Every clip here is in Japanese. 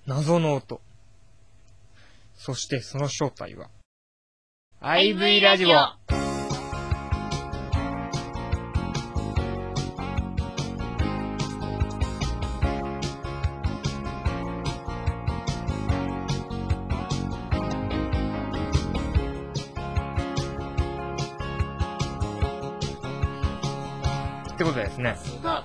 謎の音。そしてその正体は、IV ラジオ。ってことでですね、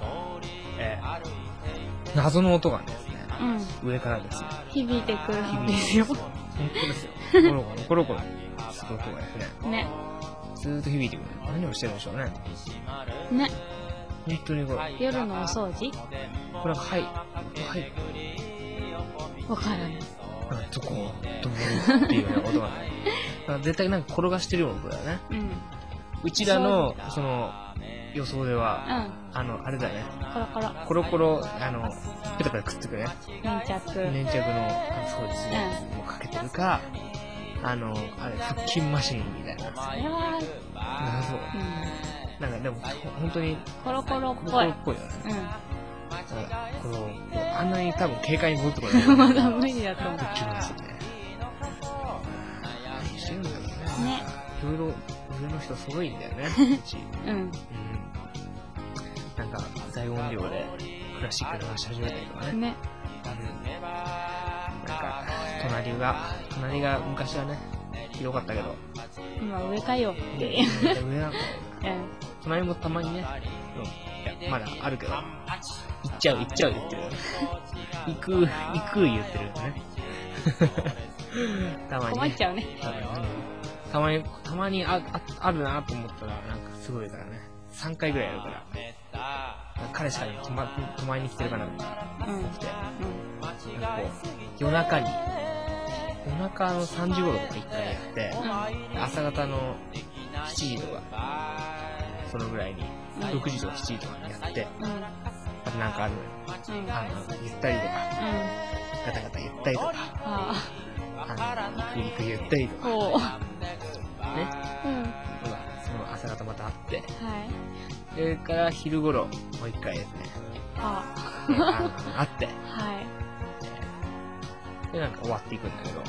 謎の音がですね、上からですね、 響いてくるんですよ。 本当ですよ。コロコロする音がですね、ずーっと響いてくる。何をしてるんでしょうね。 ね。 本当にこれ。 夜のお掃除？ これははい。 わからない。 ゾコードーっていうような音がね。絶対なんか転がしてるような音だよね。うちらのその予想では、あれだね。コロコロペタペタくっつくね。 粘着のそうですね。もうかけてるか、あれ腹筋マシンみたいな。 それは謎。なんかでも本当にコロコロっぽい。 よね。あんなに多分軽快に戻ってこない。 まだ無理だと思う。 何してるんだろうね。いろいろ上の人すごいんだよね。なんか大音量でクラシック流し始めたりとかね。なんか隣が昔はねひどかったけど、 今上かよって上なんか隣もたまにね、いやまだあるけど、行っちゃう言ってるよね。行く言ってるよね。たまに、 困っちゃうね。 たまにあるなと思ったらなんかすごいからね。3回ぐらいやるから。彼氏から泊まりに来てるかなって来て、なんかこう夜中の3時頃とか1回やって、朝方の7時とかそのぐらいに6時とか7時とかにやって、あとなんかあるのよ。ゆったりとか、ガタガタゆったりとか、ゆっゆったりとか、ね。その朝方またあって、それから昼頃もう1回ですね。あって、でなんか終わっていくんだけど、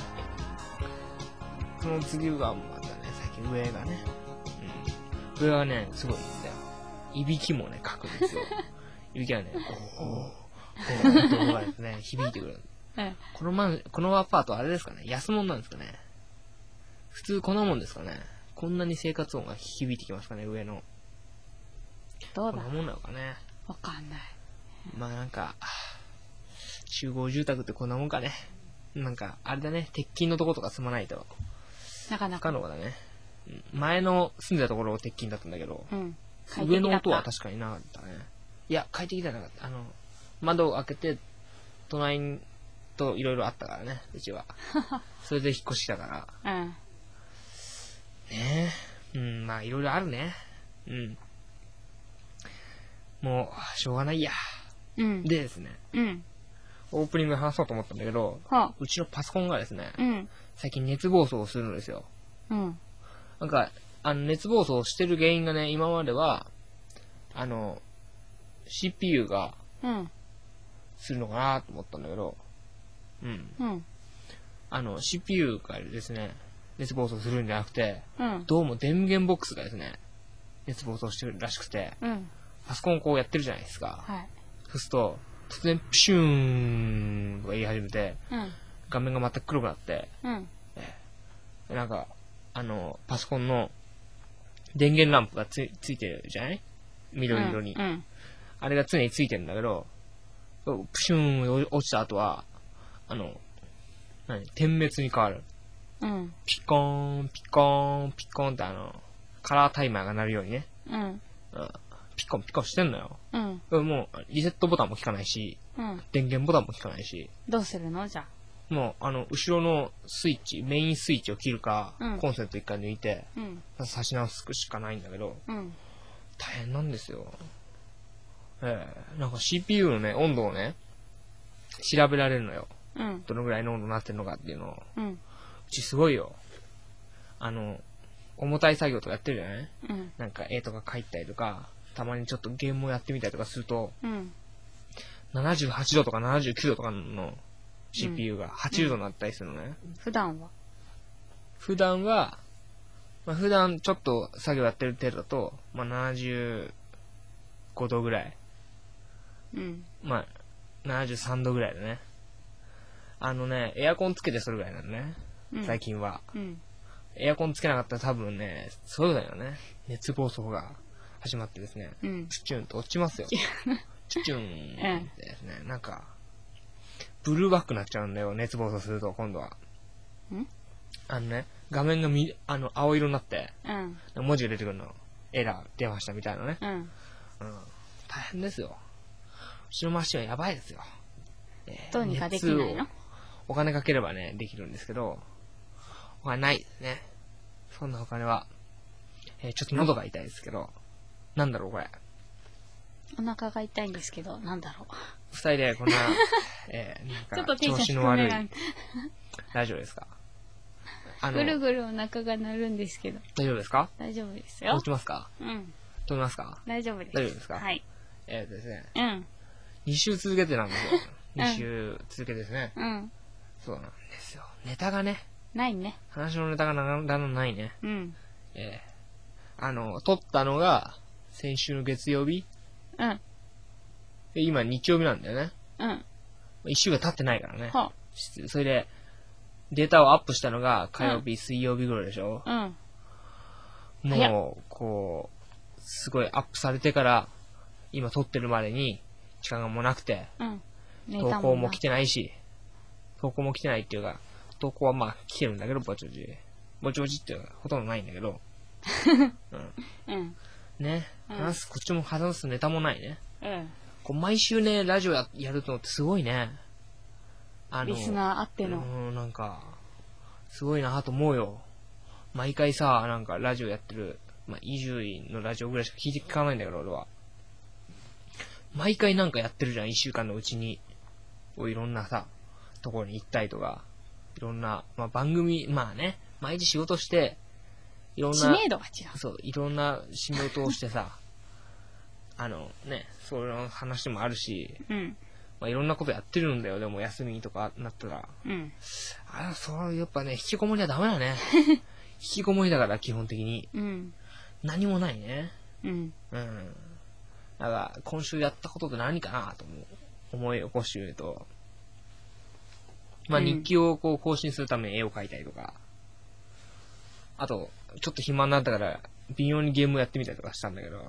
その次はまたね、最近上がね、上はねすごいんだよ。いびきもね書くんですよ。いびきはね、音がですね響いてくる。このアパートあれですかね、安物なんですかね。普通こんなもんですかね。こんなに生活音が響いてきますかね、上の。 どうだ。 こんなもんなのかね。 わかんない。 まあなんか集合住宅ってこんなもんかね。なんかあれだね、鉄筋のとことか住まないとなかなか不可能だね。前の住んでたところ鉄筋だったんだけど、 上の音は確かになかったね。いや快適じゃなかった。窓を開けて隣といろいろあったからね、うちは。それで引っ越してきたから。ねえ、まあいろいろあるね。もうしょうがないや。でですね、オープニングで話そうと思ったんだけど、うちのパソコンがですね、最近熱暴走をするんですよ。なんか熱暴走してる原因がね、今まではCPU がするのかなと思ったんだけど、CPU がですね熱暴走するんじゃなくて、どうも電源ボックスがですね熱暴走してるらしくて、パソコンをこうやってるじゃないですか。そうすると突然プシューンとか言い始めて、画面が全く黒くなって、なんかパソコンの電源ランプがついてるじゃない、緑色に、あれが常についてるんだけど、プシューン落ちた後は点滅に変わる。ピコーンピコーンピコーンってカラータイマーが鳴るようにね、ピコンピコンしてんのよ。もうリセットボタンも効かないし、電源ボタンも効かないし。 どうするのじゃあ。 もう後ろのスイッチ、メインスイッチを切るか、コンセント一回抜いて、差し直すしかないんだけど、大変なんですよ。なんか CPU のね温度をね調べられるのよ。どのぐらいの温度になってるのかっていうのを。うちすごいよ。重たい作業とかやってるじゃない？なんか絵とか描いたりとか、たまにちょっとゲームをやってみたりとかすると、78度とか79度とかの CPU が80度になったりするのね。 普段は、 普段ちょっと作業やってる程度だと、75度ぐらい。73度ぐらいだね。エアコンつけてそれぐらいなのね。最近は。エアコンつけなかったら多分ね、そうだよね。熱暴走が始まってですね、チュチュンと落ちますよ。チュチュンってですね、なんか、ブルーバックになっちゃうんだよ、熱暴走すると、今度は。画面が青色になって、文字が出てくるの。エラー出ましたみたいなね。大変ですよ。うちのマシンはやばいですよ。 どうにかできないの？ お金かければね、できるんですけど、お金ないですね。そんなお金は。ちょっと喉が痛いですけど、なんだろうこれ。 お腹が痛いんですけど、なんだろう。 二人でこんな、なんか調子の悪いラジオですか？ ぐるぐるお腹が鳴るんですけど。 大丈夫ですか？ 大丈夫ですよ。 落ちますか？飛びますか？ 大丈夫です。 大丈夫ですか？ はい。 ですね。2週続けてなんですよ。2週続けてですね。そうなんですよ。ネタがね。 ないね。 話のネタがだんだんないね。撮ったのが、先週の月曜日。で、今日曜日なんだよね。1週間経ってないからね。それで、データをアップしたのが火曜日、水曜日頃でしょ。もう、すごいアップされてから、今撮ってるまでに時間がもうなくて、投稿も来てないし、投稿も来てないっていうか、投稿は来てるんだけど、ぼちぼち。ぼちぼちってほとんどないんだけど。ね。こっちも話すネタもないね。毎週ね、ラジオやるのってすごいね。 リスナーあっての。 なんか、すごいなと思うよ。毎回さ、なんかラジオやってる、伊集院のラジオぐらいしか聞かないんだけど、俺は。毎回なんかやってるじゃん、1週間のうちに。いろんなさ、ところに行ったりとか、いろんな、番組、毎日仕事して、いろんな、 知名度が違う。 そう、いろんな仕事をしてさ、そういう話もあるし、いろんなことやってるんだよ、でも休みとかなったら。やっぱね、引きこもりはダメだね。引きこもりだから、基本的に。何もないね。だから、今週やったことって何かなと思い起こしてみると、日記を更新するために絵を描いたりとか、あと、ちょっと暇になったから、微妙にゲームをやってみたりとかしたんだけど、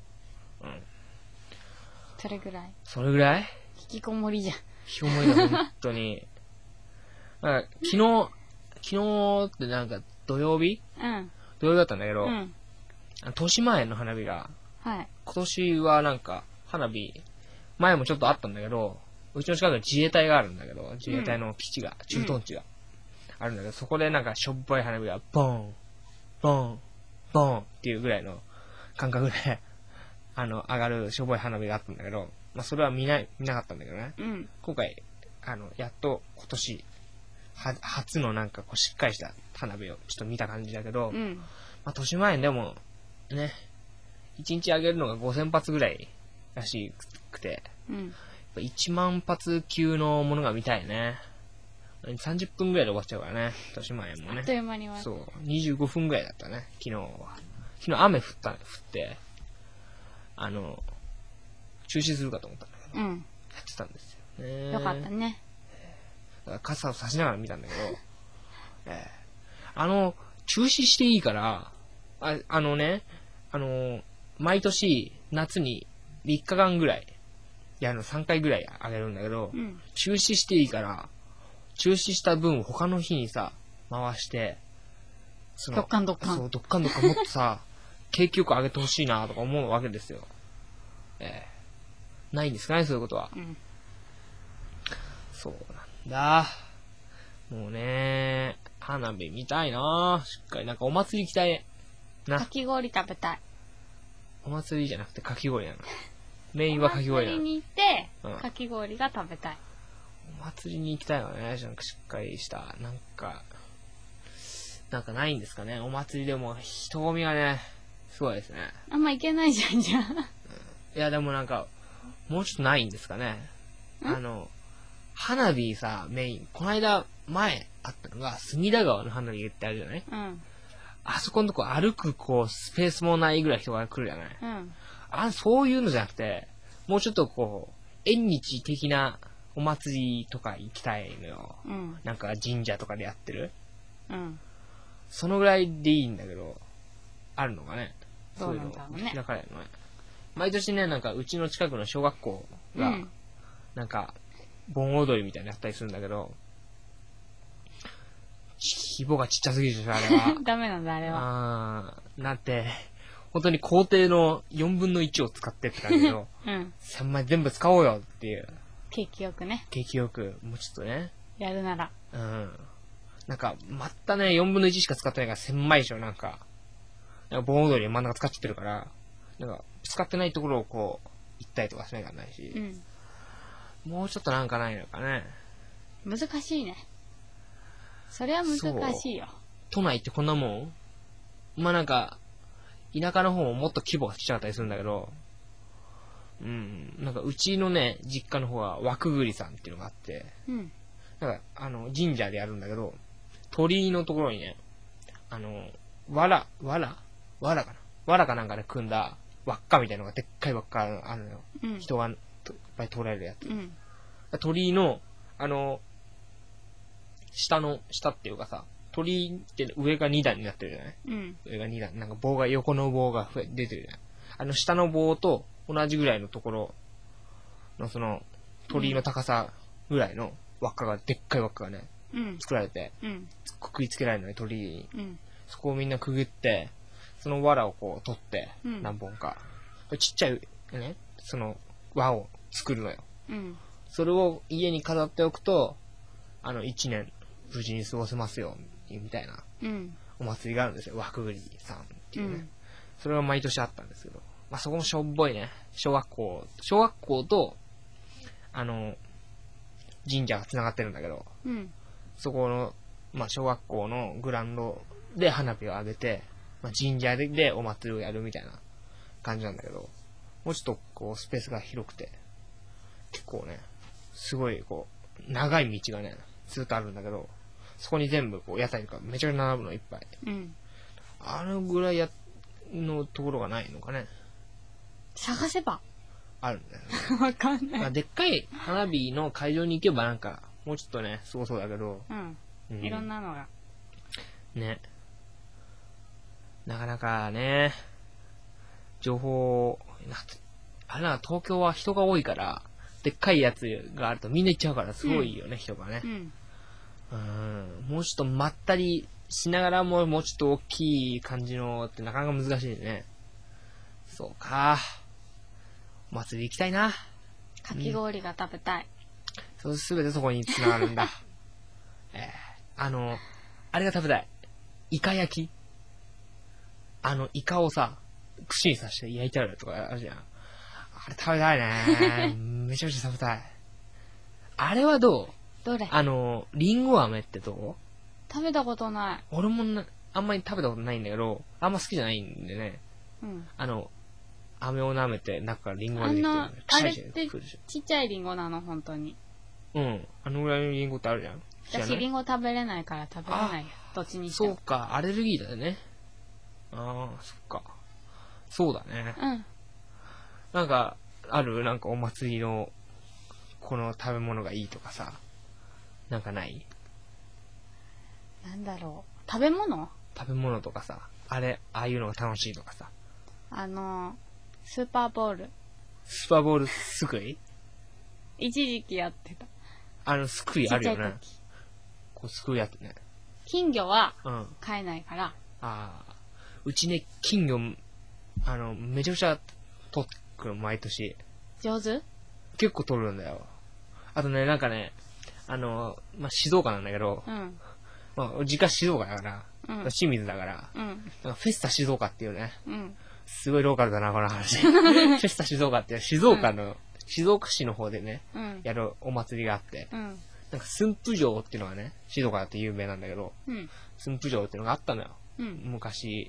それぐらい。 それぐらい？ 引きこもりじゃん。 引きこもりだ、本当に。昨日ってなんか土曜日だったんだけど、豊島園の花火が、今年はなんか花火、前もちょっとあったんだけど、うちの近くに自衛隊があるんだけど、自衛隊の基地が、駐屯地があるんだけど、そこでなんかしょっぱい花火がボン、ボン、ボンっていうぐらいの感覚で、上がるしょぼい花火があったんだけど、それは見なかったんだけどね。今回、やっと今年、初のなんかしっかりした花火をちょっと見た感じだけど、豊島園でも、ね、1日上げるのが5000発ぐらいらしくて、1万発級のものが見たいね。30分ぐらいで終わっちゃうからね、豊島園もね。 あっという間には。 そう、25分ぐらいだったね、昨日は。昨日雨降って、中止するかと思ったんだけど、やってたんですよね。 よかったね。 だから傘を差しながら見たんだけど、中止していいから、毎年夏に3日間ぐらい、3回ぐらいあげるんだけど、中止していいから、中止した分を他の日にさ、回して、 どっかん。 そう、どっかんもっとさ、景気よく上げてほしいなとか思うわけですよ。ないんですかね、そういうことは。そうなんだ。もうね、花火見たいな。しっかり、なんかお祭り行きたいな。 かき氷食べたい。 お祭りじゃなくてかき氷なの。メインはかき氷なの。 お祭りに行って、かき氷が食べたい。 お祭りに行きたいわね。なんかしっかりした、なんかないんですかね。お祭りでも人混みがね、すごいですね。 あんま行けないじゃん、じゃあ。 いや、でもなんか、もうちょっとないんですかね。 花火さ、メイン、この間前あったのが、隅田川の花火ってあるじゃない？あそこのとこ歩くスペースもないぐらい人が来るじゃない？そういうのじゃなくて、もうちょっと縁日的なお祭りとか行きたいのよ。なんか神社とかでやってる。そのぐらいでいいんだけど、あるのかね。 そういうの開かれるのね。毎年ね、なんかうちの近くの小学校が、なんか、盆踊りみたいなのやったりするんだけど、規模がちっちゃすぎるでしょ、あれは。 ダメなんだ、あれは。 なんて、本当に校庭の4分の1を使ってって感じの、3枚全部使おうよっていう。 景気よくね。 景気よく、もうちょっとね。 やるなら。 なんか、またね、4分の1しか使ってないから狭いでしょ、なんか盆踊り真ん中使っちゃってるから、なんか、使ってないところを行ったりとかしないからないし、もうちょっとなんかないのかね。 難しいね。それは難しいよ。 都内ってこんなもん？なんか、田舎の方ももっと規模がちっちゃかったりするんだけど、なんかうちのね、実家の方は輪くぐりさんっていうのがあって、なんか、神社でやるんだけど、鳥居のところにね、藁かなんかで組んだ輪っかみたいなのがでっかい輪っかあるのよ。人がいっぱい通られるやつ。鳥居の、下っていうかさ、鳥居って上が2段になってるじゃない？上が2段。なんか横の棒が出てるじゃない？下の棒と同じぐらいのところの鳥居の高さぐらいの輪っかが、でっかい輪っかがね、作られて、くくりつけられるのね、鳥居に。そこをみんなくぐって、その藁を取って、何本か。ちっちゃいね、その輪を作るのよ。それを家に飾っておくと、1年無事に過ごせますよ、みたいな、お祭りがあるんですよ。輪くぐりさんっていうね。それが毎年あったんですけど、そこもしょっぼいね。小学校と、神社が繋がってるんだけど、そこの、小学校のグラウンドで花火を上げて、神社でお祭りをやるみたいな感じなんだけど、もうちょっとスペースが広くて、結構ね、すごい長い道がね、ずっとあるんだけど、そこに全部屋台とかめちゃくちゃ並ぶのいっぱい。あのぐらいのところがないのかね。 探せばあるんだよね。わかんない。 でっかい花火の会場に行けばなんか、もうちょっとね、すごそうだけど。 いろんなのが。 ね。なかなかね、情報、東京は人が多いから、でっかいやつがあるとみんな行っちゃうからすごいよね、人がね。もうちょっとまったりしながらもうちょっと大きい感じのってなかなか難しいね。そうか。お祭り行きたいな。 かき氷が食べたい。 すべてそこに繋がるんだ。あれが食べたい。イカ焼き。イカをさ、串に刺して焼いてあるとかあるじゃん。あれ食べたいね。めちゃめちゃ食べたい。あれはどれリンゴ飴ってどう？ 食べたことない。 俺もあんまり食べたことないんだけど、あんま好きじゃないんでね。飴を舐めて中からリンゴが出てきてる。 あれってちっちゃいリンゴなの、本当に。 あのぐらいのリンゴってあるじゃん。 私リンゴ食べれないから食べれないよ。どっちにしても。 そうか、アレルギーだよね。そっか。そうだね。なんか、なんかお祭りの、この食べ物がいいとかさ。なんかない？ なんだろう。食べ物とかさ。ああいうのが楽しいとかさ。 スーパーボール。 スーパーボールすくい？ 一時期やってた。 すくいあるよね。すくいやってね。 金魚は、飼えないから。 うちね、金魚、めちゃくちゃ取ってくる、毎年。 上手？ 結構取るんだよ。あとね、なんかね、静岡なんだけど、実家静岡だから、清水だから、フェスタ静岡っていうね、すごいローカルだな、この話。フェスタ静岡っていう、静岡市の方でね、やるお祭りがあって、なんか駿府城っていうのがね、静岡だって有名なんだけど、駿府城っていうのがあったのよ。昔、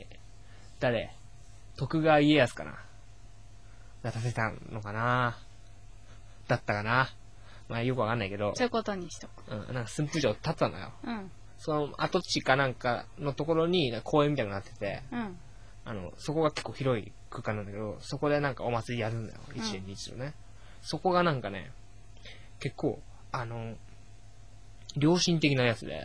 徳川家康かなが建てたのかなだったかなまあよくわかんないけど。 そういうことにしとく。 なんか駿府城建ったのよ。その跡地かなんかのところに公園みたいになってて、そこが結構広い空間なんだけど、そこでなんかお祭りやるんだよ。一年に一度ね。そこがなんかね、結構、良心的なやつで、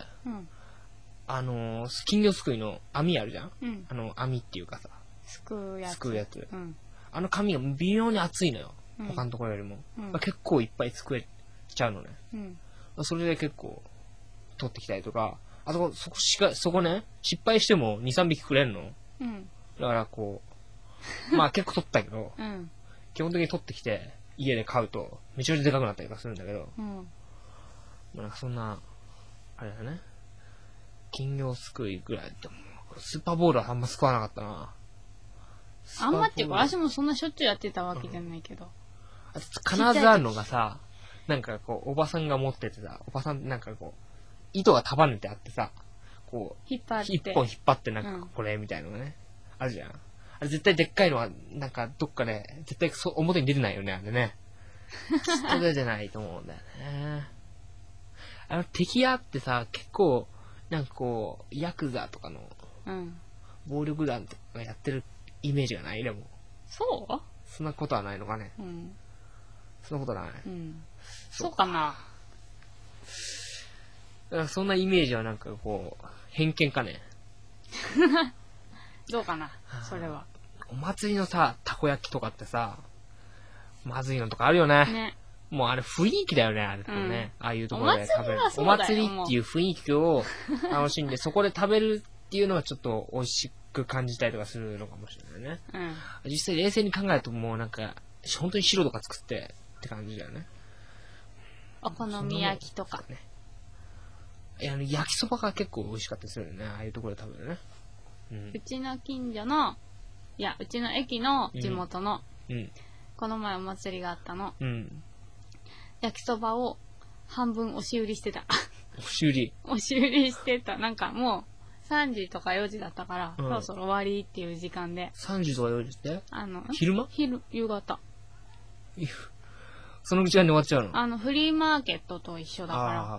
金魚すくいの網あるじゃん、網っていうかさ、 すくうやつ。 紙が微妙に厚いのよ。他のところよりも。結構いっぱいすくえちゃうのね。それで結構、取ってきたりとか、そこね、失敗しても2、3匹くれんの。だからこう、まあ結構取ったけど、基本的に取ってきて、家で飼うと、めちゃめちゃでかくなったりとかするんだけど、なんかそんな、あれだね、金魚すくいぐらいでも、スーパーボールはあんますくわなかったな。 あんまっていうか、私もそんなしょっちゅうやってたわけじゃないけど。 必ずあるのがさ、なんかこう、おばさんが持っててさ、おばさんなんかこう、糸が束ねてあってさ、こう、 一本引っ張ってなんかこれみたいなのがね、あるじゃん。あれ絶対でっかいのは、なんかどっかで、絶対表に出てないよね、あれね。きっと出てないと思うんだよね。敵屋ってさ、結構、なんかこう、ヤクザとかの、暴力団とかがやってるイメージがないでも。 そうそんなことはないのかね。そんなことない。 そうかな。 だからそんなイメージはなんかこう、偏見かね。 どうかな、それは。 お祭りのさ、たこ焼きとかってさ、まずいのとかあるよね。 ね。 もうあれ雰囲気だよね、あれね。ああいうところで食べる。お祭りっていう雰囲気を楽しんで、そこで食べるっていうのはちょっと美味しく感じたりとかするのかもしれないね。実際冷静に考えるともうなんか、本当に白とか作ってって感じだよね。 お好み焼きとか。 焼きそばが結構美味しかったりするよね、ああいうところで食べるね。 うちの近所の、いや、うちの駅の地元の、この前お祭りがあったの。焼きそばを半分押し売りしてた。 押し売りしてた。なんかもう、3時とか4時だったから、そろそろ終わりっていう時間で。 3時とか4時って昼間？ 夕方。 その時間に終わっちゃうの？ フリーマーケットと一緒だから。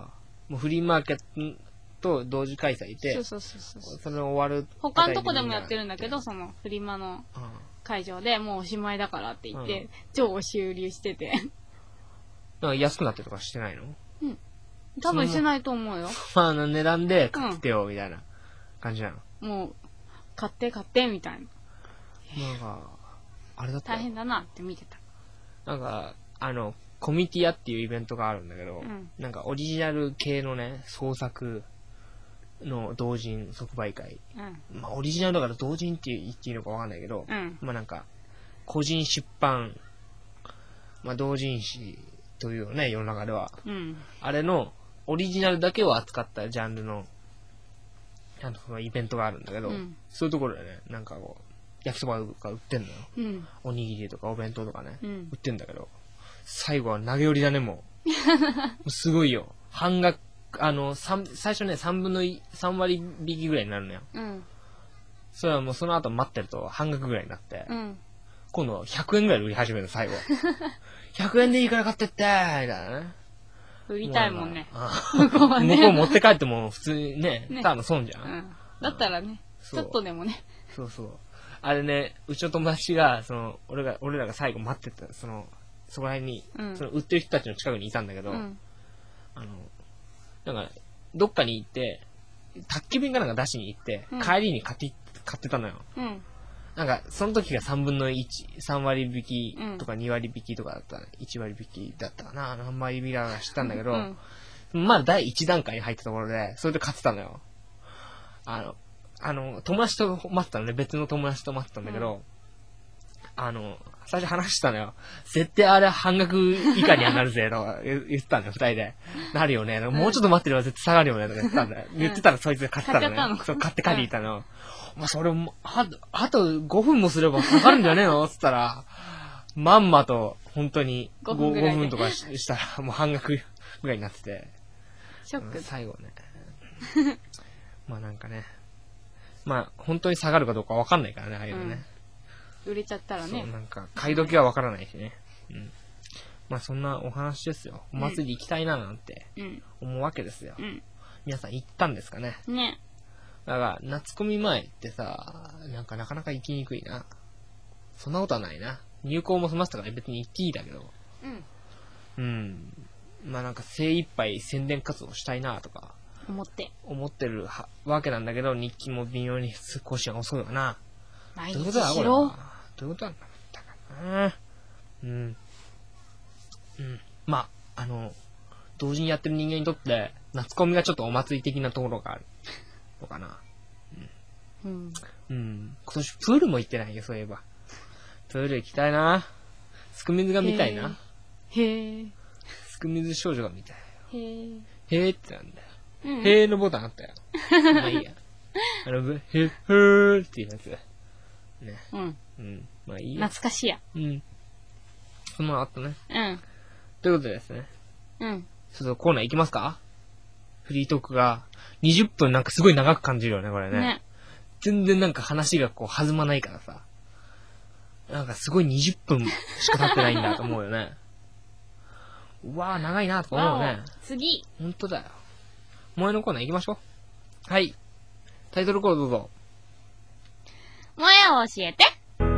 もうフリーマーケットと同時開催で、それ終わる。 他のとこでもやってるんだけど、そのフリマの会場でもうおしまいだからって言って、超押し売りしてて。 なんか安くなってとかしてないの？ 多分してないと思うよ。 値段で買ってよ、みたいな感じなの。 もう、買ってみたいな。 なんか、あれだった。 大変だなって見てた。 なんか、コミティアっていうイベントがあるんだけど、なんかオリジナル系のね、創作の同人即売会。まあオリジナルだから同人って言っていいのかわかんないけど、まあなんか、個人出版、まあ同人誌というね、世の中では。あれのオリジナルだけを扱ったジャンルの、そのイベントがあるんだけど、そういうところでね、なんかこう、焼きそばとか売ってんのよ。おにぎりとかお弁当とかね、売ってんだけど、最後は投げ売りだね、もう。すごいよ。半額、最初ね、3割引きぐらいになるのよ。それはもうその後待ってると半額ぐらいになって、今度は100円ぐらいで売り始める、最後。100円でいいから買ってってみたいなね。 売りたいもんね。 向こうはね。向こう持って帰っても普通にね、ただの損じゃん。 だったらね、ちょっとでもね。 そうそう。あれね、うちの友達が、俺らが最後待ってた、そこら辺に、売ってる人たちの近くにいたんだけど、なんか、どっかに行って、宅急便かなんか出しに行って、帰りに買ってたのよ。なんか、その時が3分の1、3割引きとか2割引きとかだった、1割引きだったかな、何割引きだか知ったんだけど、まだ第1段階に入ったところで、それで買ってたのよ。友達と待ってたのね、別の友達と待ってたんだけど、最初話したのよ。絶対あれ半額以下にはなるぜ、とか言ってたんだよ、二人で。なるよね。もうちょっと待ってれば絶対下がるよね、とか言ってたんだよ。言ってたらそいつで買ってたのね。そう、買って帰り行ったの。まあ、それも、あと5分もすれば下がるんじゃねえのつったら、まんまと、本当に5分とかしたら、もう半額ぐらいになってて。 ショック。 最後ね。まあなんかね。まあ、本当に下がるかどうかわかんないからね、ああいうのね。 売れちゃったらね。 そう、なんか、買い時はわからないしね。 まあそんなお話ですよ。お祭り行きたいななんて思うわけですよ。皆さん行ったんですかね。 ね。 だから夏コミ前ってさ、なかなか行きにくいな。そんなことはないな。入校も済ませたから別に行っていいだけど。まあなんか精一杯宣伝活動したいなとか。思ってるわけなんだけど、日記も微妙に更新が遅いわな。 毎日しろ。 どういうことなんだったかな。まあ、同時にやってる人間にとって、夏コミがちょっとお祭り的なところがあるのかな。今年プールも行ってないよ、そういえば。プール行きたいな。すく水が見たいな。すく水少女が見たいよ。へーってなんだよ。へーのボタンあったよ。まあいいや。へーっていうやつ。ね。まあいいや。 懐かしいや。 そんなのあったね。ということでですね。ちょっとコーナー行きますか？フリートークが20分なんかすごい長く感じるよね、これね。全然なんか話がこう弾まないからさ。なんかすごい20分しか経ってないんだと思うよね。うわー長いなとか思うよね。 次。 ほんとだよ。萌えのコーナー行きましょう。はい。タイトルコールどうぞ。 萌えを教えて。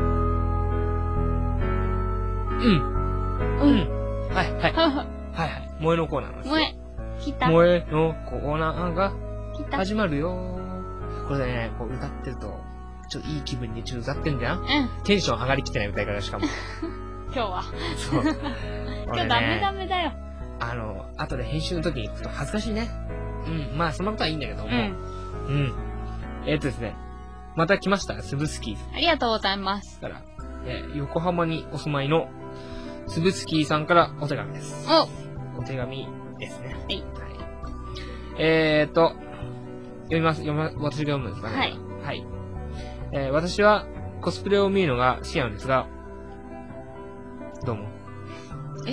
はい。萌えのコーナーなんですよ。 萌え、来た。 萌えのコーナーが始まるよ。これね、こう歌ってると、ちょっといい気分で歌ってんじゃん？テンション上がりきってない歌い方しかも。 今日は。 そう。 今日ダメだよ。 後で編集の時に行くと恥ずかしいね。まあそんなことはいいんだけども。ですね。また来ました、スブスキー。 ありがとうございます。 から、横浜にお住まいのスブスキーさんからお手紙です。お手紙ですね。はい。読みます。私が読むんですかね。はい。私はコスプレを見るのが好きなんですが、どうも。はい。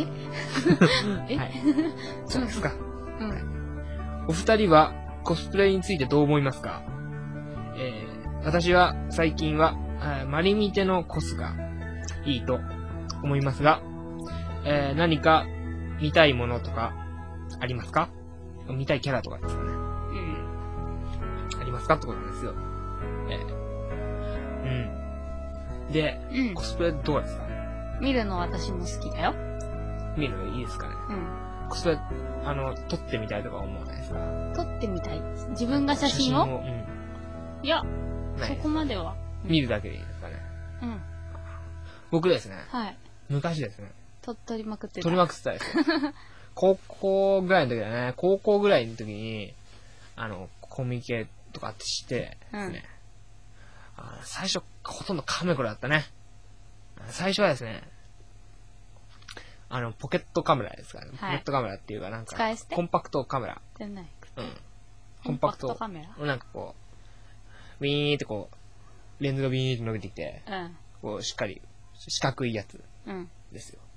そうですか。お二人はコスプレについてどう思いますか？私は最近はマリミテのコスがいいと思いますが、何か見たいものとかありますか？見たいキャラとかですかね。ありますかってことなんですよ。で、コスプレどうですか？ 見るの私も好きだよ。 見るのいいですかね。コスプレ、撮ってみたいとか思わないですか？ 撮ってみたい？自分が写真を？いや、そこまでは。 見るだけでいいですかね。僕ですね。昔ですね。 撮りまくってた。 撮りまくってたですよ。高校ぐらいの時だね。高校ぐらいの時に、コミケとかってしてですね。最初、ほとんどカメコラだったね。最初はですね、ポケットカメラですからね。ポケットカメラっていうか、なんか、コンパクトカメラ。コンパクトカメラ。なんかこう、ウィーンってこう、レンズがウィーンって伸びてきて、こう、しっかり、四角いやつですよ。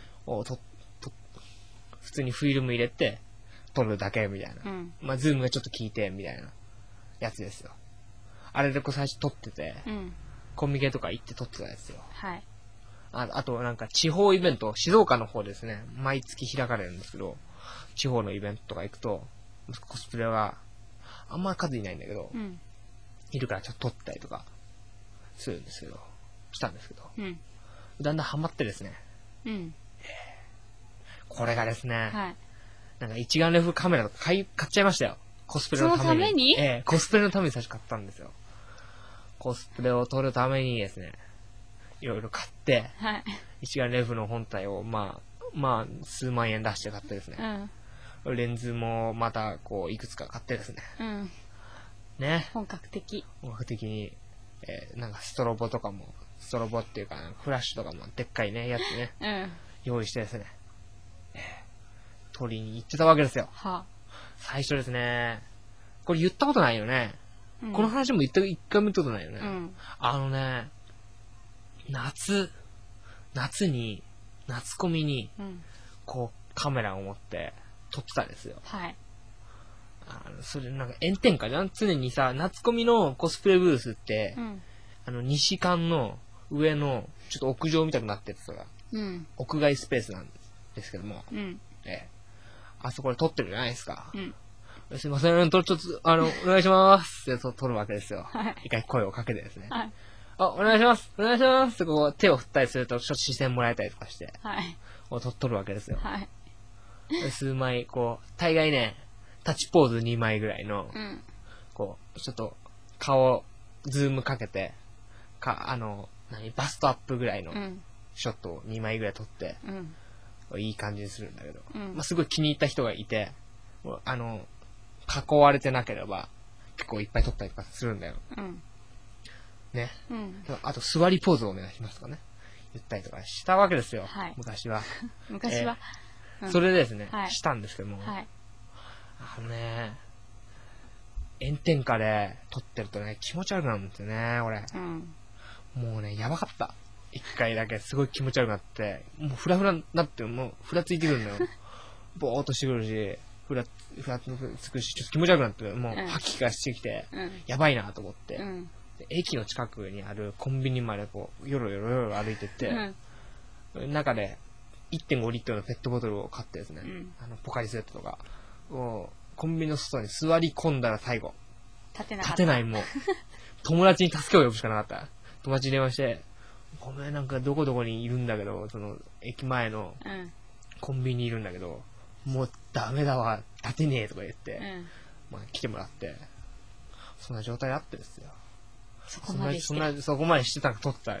普通にフィルム入れて、撮るだけみたいな。まあ、ズームがちょっと効いて、みたいなやつですよ。あれでこう最初撮ってて、コミケとか行って撮ってたやつよ。あとなんか地方イベント、静岡の方ですね、毎月開かれるんですけど、地方のイベントとか行くと、コスプレは、あんま数いないんだけど、いるからちょっと撮ったりとか、するんですけど、したんですけど、だんだんハマってですね、これがですね、なんか一眼レフカメラとか買っちゃいましたよ。コスプレのために。 そのために？ コスプレのために最初買ったんですよ。コスプレを撮るためにですね、いろいろ買って、一眼レフの本体を、まあ、数万円出して買ってですね。レンズもまた、こう、いくつか買ってですね。ね。 本格的に、なんかストロボっていうか、フラッシュとかもでっかいね、やつね。用意してですね。撮りに行ってたわけですよ。最初ですね。これ言ったことないよね。この話も一回も言ったことないよね。夏コミに、こう、カメラを持って撮ってたんですよ。それなんか炎天下じゃん？常にさ、夏コミのコスプレブースって、西館の上の、ちょっと屋上みたくなっててさ、屋外スペースなんですけども、 うん。 あそこで撮ってるじゃないですか。うん。すいません、ちょっと、お願いしますって撮るわけですよ。はい。一回声をかけてですね。はい。お願いしますお願いしますってこう手を振ったりすると、ちょっと視線もらえたりとかして、はい。撮るわけですよ。はい。数枚、こう、大概ね、タッチポーズ2枚ぐらいの、うん、こう、ちょっと、顔、ズームかけて、バストアップぐらいの、ショットを2枚ぐらい撮って、うん、いい感じにするんだけど、うん、まあ、すごい気に入った人がいて、囲われてなければ、結構いっぱい撮ったりとかするんだよ。うん、ね。うん、あと、座りポーズをお願いしますとかね。言ったりとかしたわけですよ。はい、昔は。 昔は。 それでですね、はい、したんですけども、はい、炎天下で撮ってるとね、気持ち悪くなるんですよね、俺。うん、もうね、やばかった。一回だけすごい気持ち悪くなって、もうフラフラになって、もうふらついてくるんだよ。ぼーっとしてくるし、ふらつくし、ちょっと気持ち悪くなって、もう吐き気がしてきて、やばいなと思って、駅の近くにあるコンビニまでこう、よろ歩いてって、中で 1.5 リットルのペットボトルを買ってですね、ポカリスエットとか、コンビニの外に座り込んだら最後、立てないもう、友達に助けを呼ぶしかなかった。友達に電話して、ごめんなんかどこどこにいるんだけど、その駅前のコンビニにいるんだけど、もうダメだわ、立てねえとか言って、まあ来てもらって、そんな状態あってですよ。 そこまでしてたら撮った。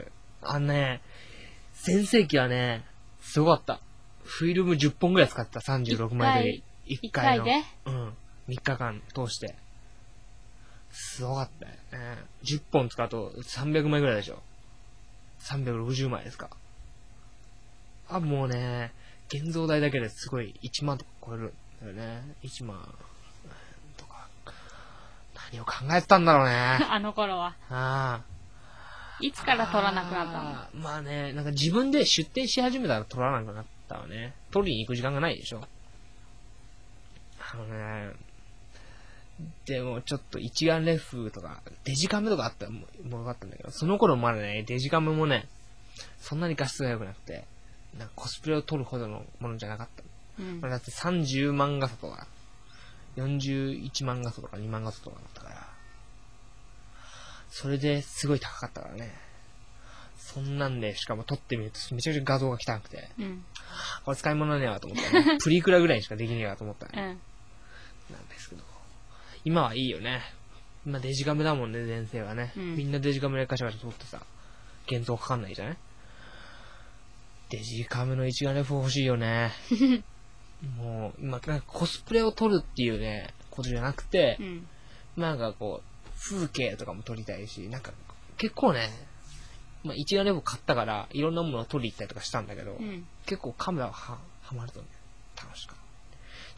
全盛期はね、すごかった。フィルム10本ぐらい使ってた、36枚で。1回の。うん。3日間通して。すごかったよね。10本使うと300枚ぐらいでしょ。360枚ですか。もうね、現像代だけですごい1万とか超えるんだよね。1万とか。何を考えてたんだろうね。 あの頃は。いつから撮らなくなったの？ まあね、なんか自分で出店し始めたら撮らなくなったわね。撮りに行く時間がないでしょ。でもちょっと一眼レフとか、デジカメとかあったものがあったんだけど、その頃まだね、デジカメもね、そんなに画質が良くなくて、なんかコスプレを撮るほどのものじゃなかった。だって30万画素とか、41万画素とか2万画素とかだったから、それですごい高かったからね。そんなんで、しかも撮ってみるとめちゃくちゃ画像が汚くて、これ使い物ねえわと思ったね。プリクラぐらいにしかできねえわと思ったね。なんですけど。今はいいよね。今デジカメだもんね、前世はね。みんなデジカメでカシャカシャ撮ってさ、現像かかんないじゃない？デジカメの一眼レフ欲しいよね。もう、今、なんかコスプレを撮るっていうね、ことじゃなくて、なんかこう、風景とかも撮りたいし、なんか、結構ね、まあ一眼レフ買ったから、いろんなものを撮りに行ったりとかしたんだけど、結構カメラがはまるとね、楽しかった。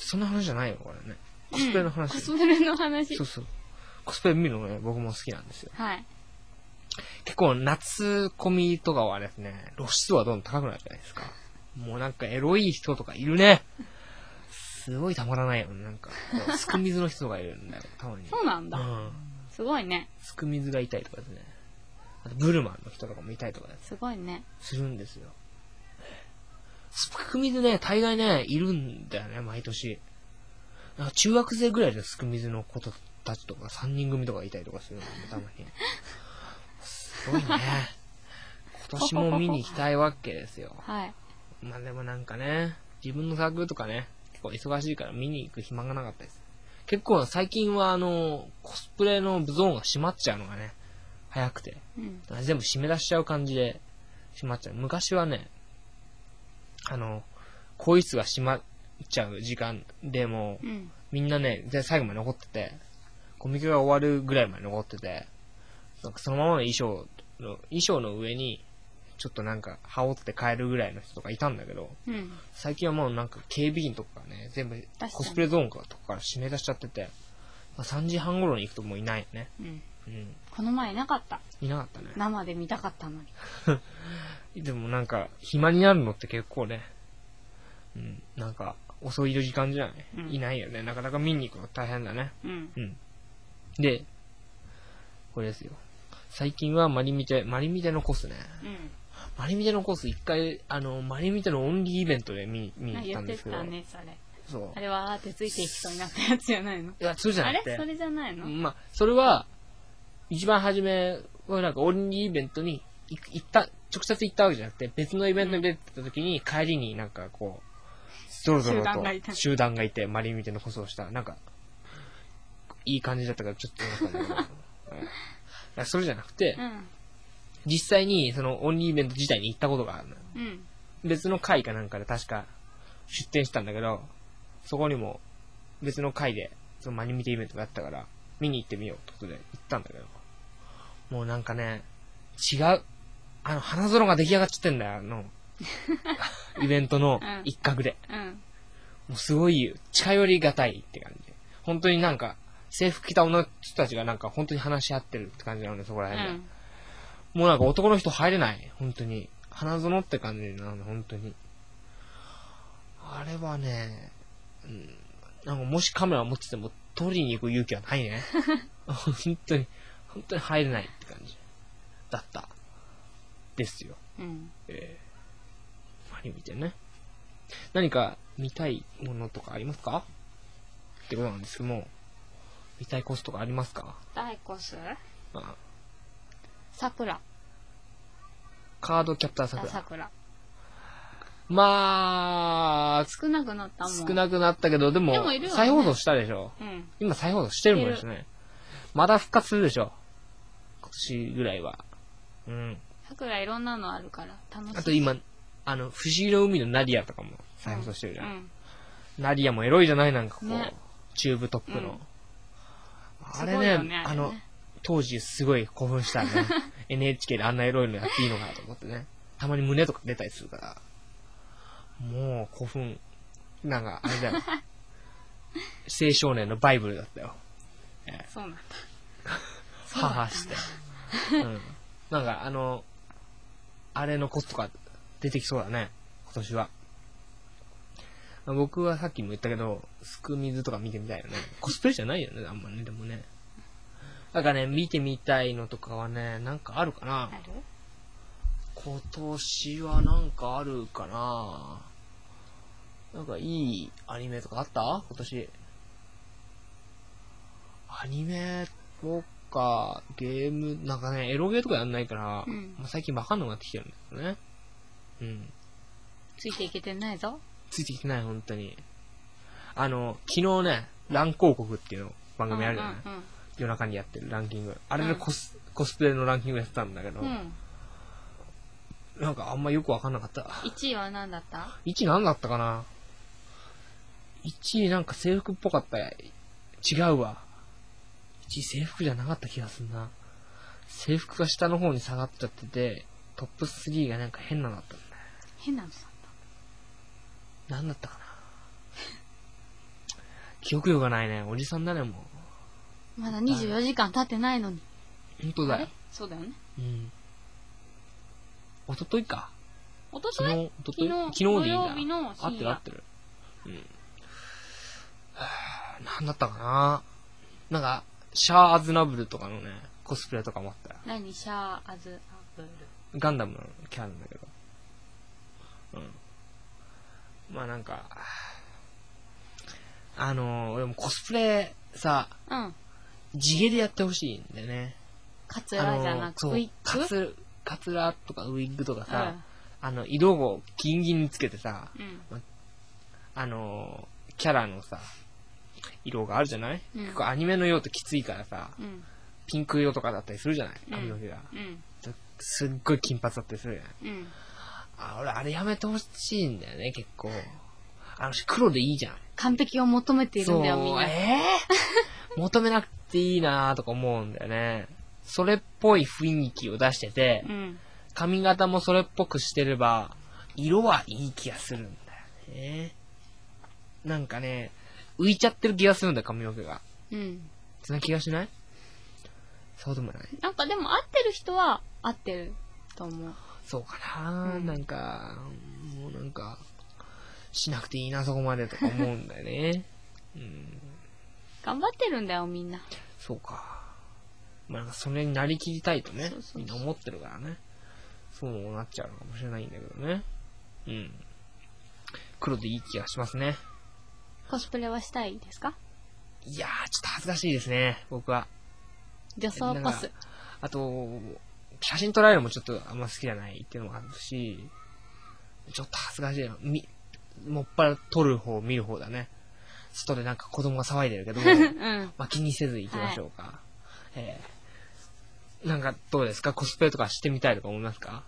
そんな話じゃないよ、これね。コスプレの話。 コスプレの話。 そうそう。コスプレ見るのね、僕も好きなんですよ。はい。結構夏コミとかはですね、露出度はどんどん高くなるじゃないですか。もうなんかエロい人とかいるね。すごいたまらないよね。なんか、すく水の人がいるんだよ、たまに。 そうなんだ。すごいね。 すく水がいたりとかですね。あとブルマンの人とかもいたりとかです。 すごいね。 するんですよ。すく水ね、大概ね、いるんだよね、毎年。なんか中学生ぐらいですく水の子たちとか3人組とかいたりとかするのね、たまに。すごいね。今年も見に行きたいわけですよ。はい。まあでもなんかね、自分のサークルとかね、結構忙しいから見に行く暇がなかったです。結構最近はコスプレのゾーンが閉まっちゃうのがね、早くて。全部締め出しちゃう感じで閉まっちゃう。昔はね、更衣室が閉まっちゃう時間でも、みんなね、最後まで残ってて、コミケが終わるぐらいまで残ってて、そのままの衣装の上に、ちょっとなんか、羽織って帰るぐらいの人とかいたんだけど、最近はもうなんか警備員とかがね、全部コスプレゾーンとかから締め出しちゃってて、3時半頃に行くともういないよね。 この前いなかった。 いなかったね。 生で見たかったのに。でもなんか、暇になるのって結構ね、なんか、遅い時間じゃない、いないよね。なかなか見に行くの大変だね。で、これですよ。最近はマリミテのコスね。 マリミテのコース一回、マリミテのオンリーイベントで見に行ったんですけど。 言ってたね、それ。 そう。 あれは、手ついていきそうになったやつじゃないの？ いや、そうじゃなくて。 あれそれじゃないの？ まあ、それは、一番初めはなんかオンリーイベントに直接行ったわけじゃなくて、別のイベントに出てた時に帰りになんかこう、ぞろぞろと集団がいて、マリミテのコースをした。なんか、いい感じだったからちょっと思ったんだけど。それじゃなくて、実際にそのオンリーイベント自体に行ったことがあるの。別の会かなんかで確か出店したんだけど、そこにも別の会でそのマリミテイベントがあったから見に行ってみようってことで行ったんだけど、もうなんかね、違う。花園が出来上がっちゃってんだよ、イベントの一角で。もうすごい近寄りがたいって感じ。本当になんか制服着た女の人たちがなんか本当に話し合ってるって感じなので、そこら辺で。もうなんか男の人入れない。本当に。花園って感じなの、本当に。あれはね、なんかもしカメラ持ってても撮りに行く勇気はないね。本当に入れないって感じだった。ですよ。マリ見てね。何か見たいものとかありますかってことなんですけども、見たいコースとかありますか？ 見たいコース？桜。 カードキャプター桜。まあ、 少なくなったもん。 少なくなったけど、でも再放送したでしょ。今再放送してるもんですね。まだ復活するでしょ。今年ぐらいは。 桜いろんなのあるから楽しい。 あと今、不思議の海のナディアとかも再放送してるじゃん。ナディアもエロいじゃない？なんかこう、チューブトップの。あれね、当時すごい興奮したね。NHK であんなエロいのやっていいのかなと思ってね。たまに胸とか出たりするから。もう興奮。なんか、あれだよ。青少年のバイブルだったよ。 そうなんだ。 ははして。なんかあれのコスとか出てきそうだね。今年は。僕はさっきも言ったけど、すく水とか見てみたいよね。コスプレじゃないよね、あんまね、でもね。なんかね、見てみたいのとかはね、なんかあるかな？今年はなんかあるかな？なんかいいアニメとかあった？今年。アニメとか、ゲーム、なんかね、エロゲーとかやんないから、まあ、最近わかんなくなってきてるんですよね。 ついていけてないぞ。 ついてきてない、本当に。昨日ね、ラン広告っていうの番組あるじゃない？夜中にやってるランキング。あれでコスプレのランキングやってたんだけど、なんかあんまよくわかんなかった。 1位は何だった？ 1 位何だったかな？ 1 位なんか制服っぽかったや。違うわ。1位制服じゃなかった気がするな。制服が下の方に下がっちゃってて、トップ3がなんか変なのだったんだよ。 変なのだった。 何だったかな？記憶力がないね。おじさんだね、もう。まだ24時間経ってないのに。 本当だよ。 そうだよね。 一昨日か。 一昨日昨日でいいんだ。合ってる合ってる。なんだったかな？なんか、シャア・アズナブルとかのね、コスプレとかもあったよ。 何？シャア・アズナブル。 ガンダムのキャラなんだけど。まあなんか、俺もコスプレさ、地毛でやってほしいんだよね。 カツラじゃなくて、ウィッグ？ カツラとかウィッグとかさ、色をギンギンにつけてさ、キャラのさ、色があるじゃない？結構アニメの用ってきついからさ、ピンク色とかだったりするじゃない？髪の毛が。すっごい金髪だったりするじゃない？俺あれやめてほしいんだよね、結構。黒でいいじゃん。 完璧を求めているんだよ、みんな。 求めなくていいなーとか思うんだよね。それっぽい雰囲気を出してて、髪型もそれっぽくしてれば、色はいい気がするんだよね。なんかね、浮いちゃってる気がするんだよ、髪の毛が。そんな気がしない？そうでもない。 なんかでも合ってる人は合ってると思う。 そうかな、なんか、もうなんか、しなくていいな、そこまでとか思うんだよね。 頑張ってるんだよ、みんな。 そうか。まあ、それになりきりたいとね、みんな思ってるからね。 そうなっちゃうのかもしれないんだけどね。うん。黒でいい気がしますね。 コスプレはしたいですか？ いやー、ちょっと恥ずかしいですね、僕は。 女装ポス。 あと、写真撮られるのもちょっとあんま好きじゃないっていうのもあるし、ちょっと恥ずかしいよ。もっぱら撮る方、見る方だね。外でなんか子供が騒いでるけど、うん、まあ気にせず行きましょうか。はい、なんかどうですか？コスプレとかしてみたいとか思いますか？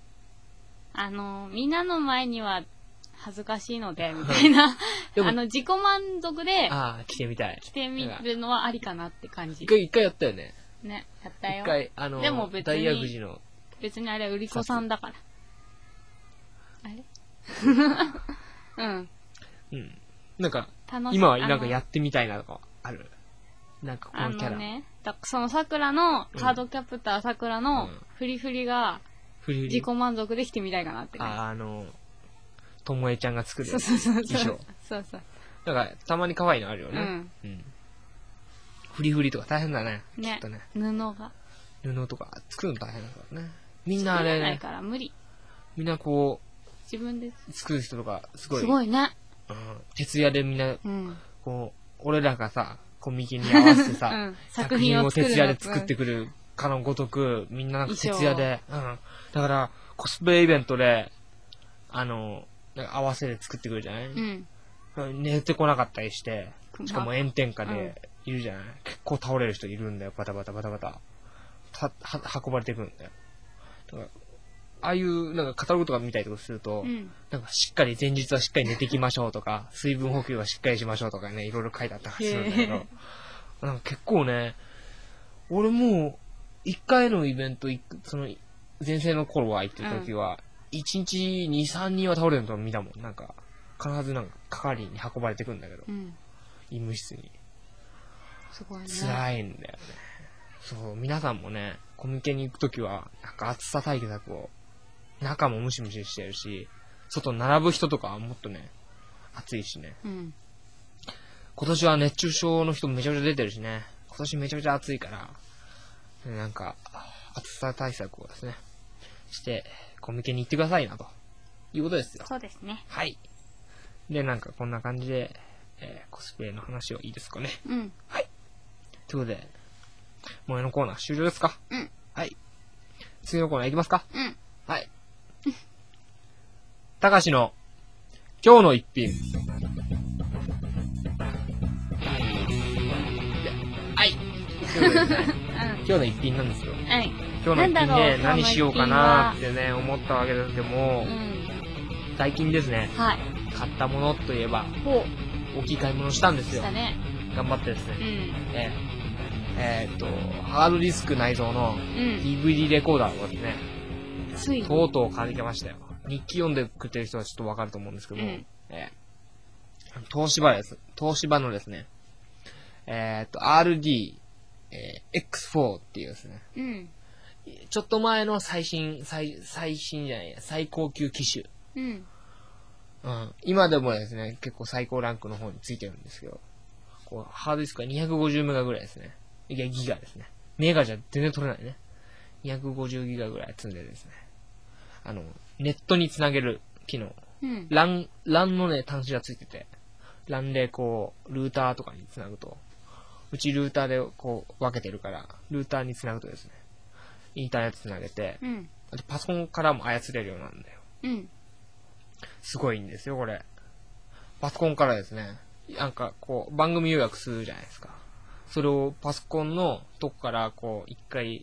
みんなの前には恥ずかしいので、みたいな。自己満足で、 着てみたい。 着てみるのはありかなって感じ。 一回やったよね。 ね、やったよ。 一回、 でも別に、 ダイヤくじの。 別にあれは売り子さんだから。あれうん。 うん。なんか、今はなんかやってみたいなとかある？なんかこのキャラ。 その桜の、カードキャプター桜のフリフリが、自己満足で着てみたいかなって感じ。 ともえちゃんが作る衣装。 そうそう。 だから、たまに可愛いのあるよね。うん。フリフリとか大変だね。 ね。 きっとね。 布とか作るの大変だからね。みんなあれね。 ないから無理。 みんなこう、自分で作る人とかすごい。 すごいね。 うん。徹夜でみんな、こう、俺らがさ、コミケに合わせてさ、作品を徹夜で作ってくるかのごとく、みんななんか徹夜で、だから、コスプレイベントで、合わせで作ってくるじゃない？寝てこなかったりして、しかも炎天下でいるじゃない？結構倒れる人いるんだよ、バタバタ。運ばれてくるんだよ。だからああいう、なんかカタログとか見たりとかすると、なんか前日はしっかり寝てきましょうとか、水分補給はしっかりしましょうとかね、いろいろ書いてあったりするんだけど、なんか結構ね、俺もう、一回のイベント、その、前世の頃は行ってる時は、一日2、3人は倒れるの見たもん。なんか、必ずなんか、係に運ばれてくんだけど、医務室に。 すごいね。 辛いんだよね。そう、皆さんもね、コミケに行くときは、なんか暑さ対策を、中もムシムシしてるし、外並ぶ人とかはもっとね、暑いしね。今年は熱中症の人めちゃめちゃ出てるしね。今年めちゃめちゃ暑いから、なんか、暑さ対策をですね、して、コミケに行ってくださいな、ということですよ。 そうですね。 はい。で、なんかこんな感じで、コスプレの話をいいですかね。はい。ということで、萌えのコーナー終了ですか？はい。次のコーナー行きますか？はい。たかしの今日の一品。はい。ということでね、今日の一品なんですよ。 はい。 今日の一品ね、何しようかなってね、思ったわけですけども、最近ですね、買ったものといえば、大きい買い物したんですよ。 したね。 頑張ってですね。ハードディスク内蔵の DVD レコーダーをですね、とうとう借りてましたよ。日記読んでくれてる人はちょっとわかると思うんですけども、東芝です。東芝のですね、RD、X4 っていうですね、ちょっと前の最高級機種。今でもですね、結構最高ランクの方についてるんですけど、こうハードディスクは250メガぐらいですね。いや、ギガですね。メガじゃ全然取れないね。250ギガぐらい積んでですね。ネットにつなげる機能。LAN のね、端子がついてて、LAN でこう、ルーターとかにつなぐと、うちルーターでこう、分けてるから、ルーターにつなぐとですね、インターネットつなげて、あとパソコンからも操れるようになるんだよ。すごいんですよ、これ。パソコンからですね、なんかこう、番組予約するじゃないですか。それをパソコンのとこからこう、一回、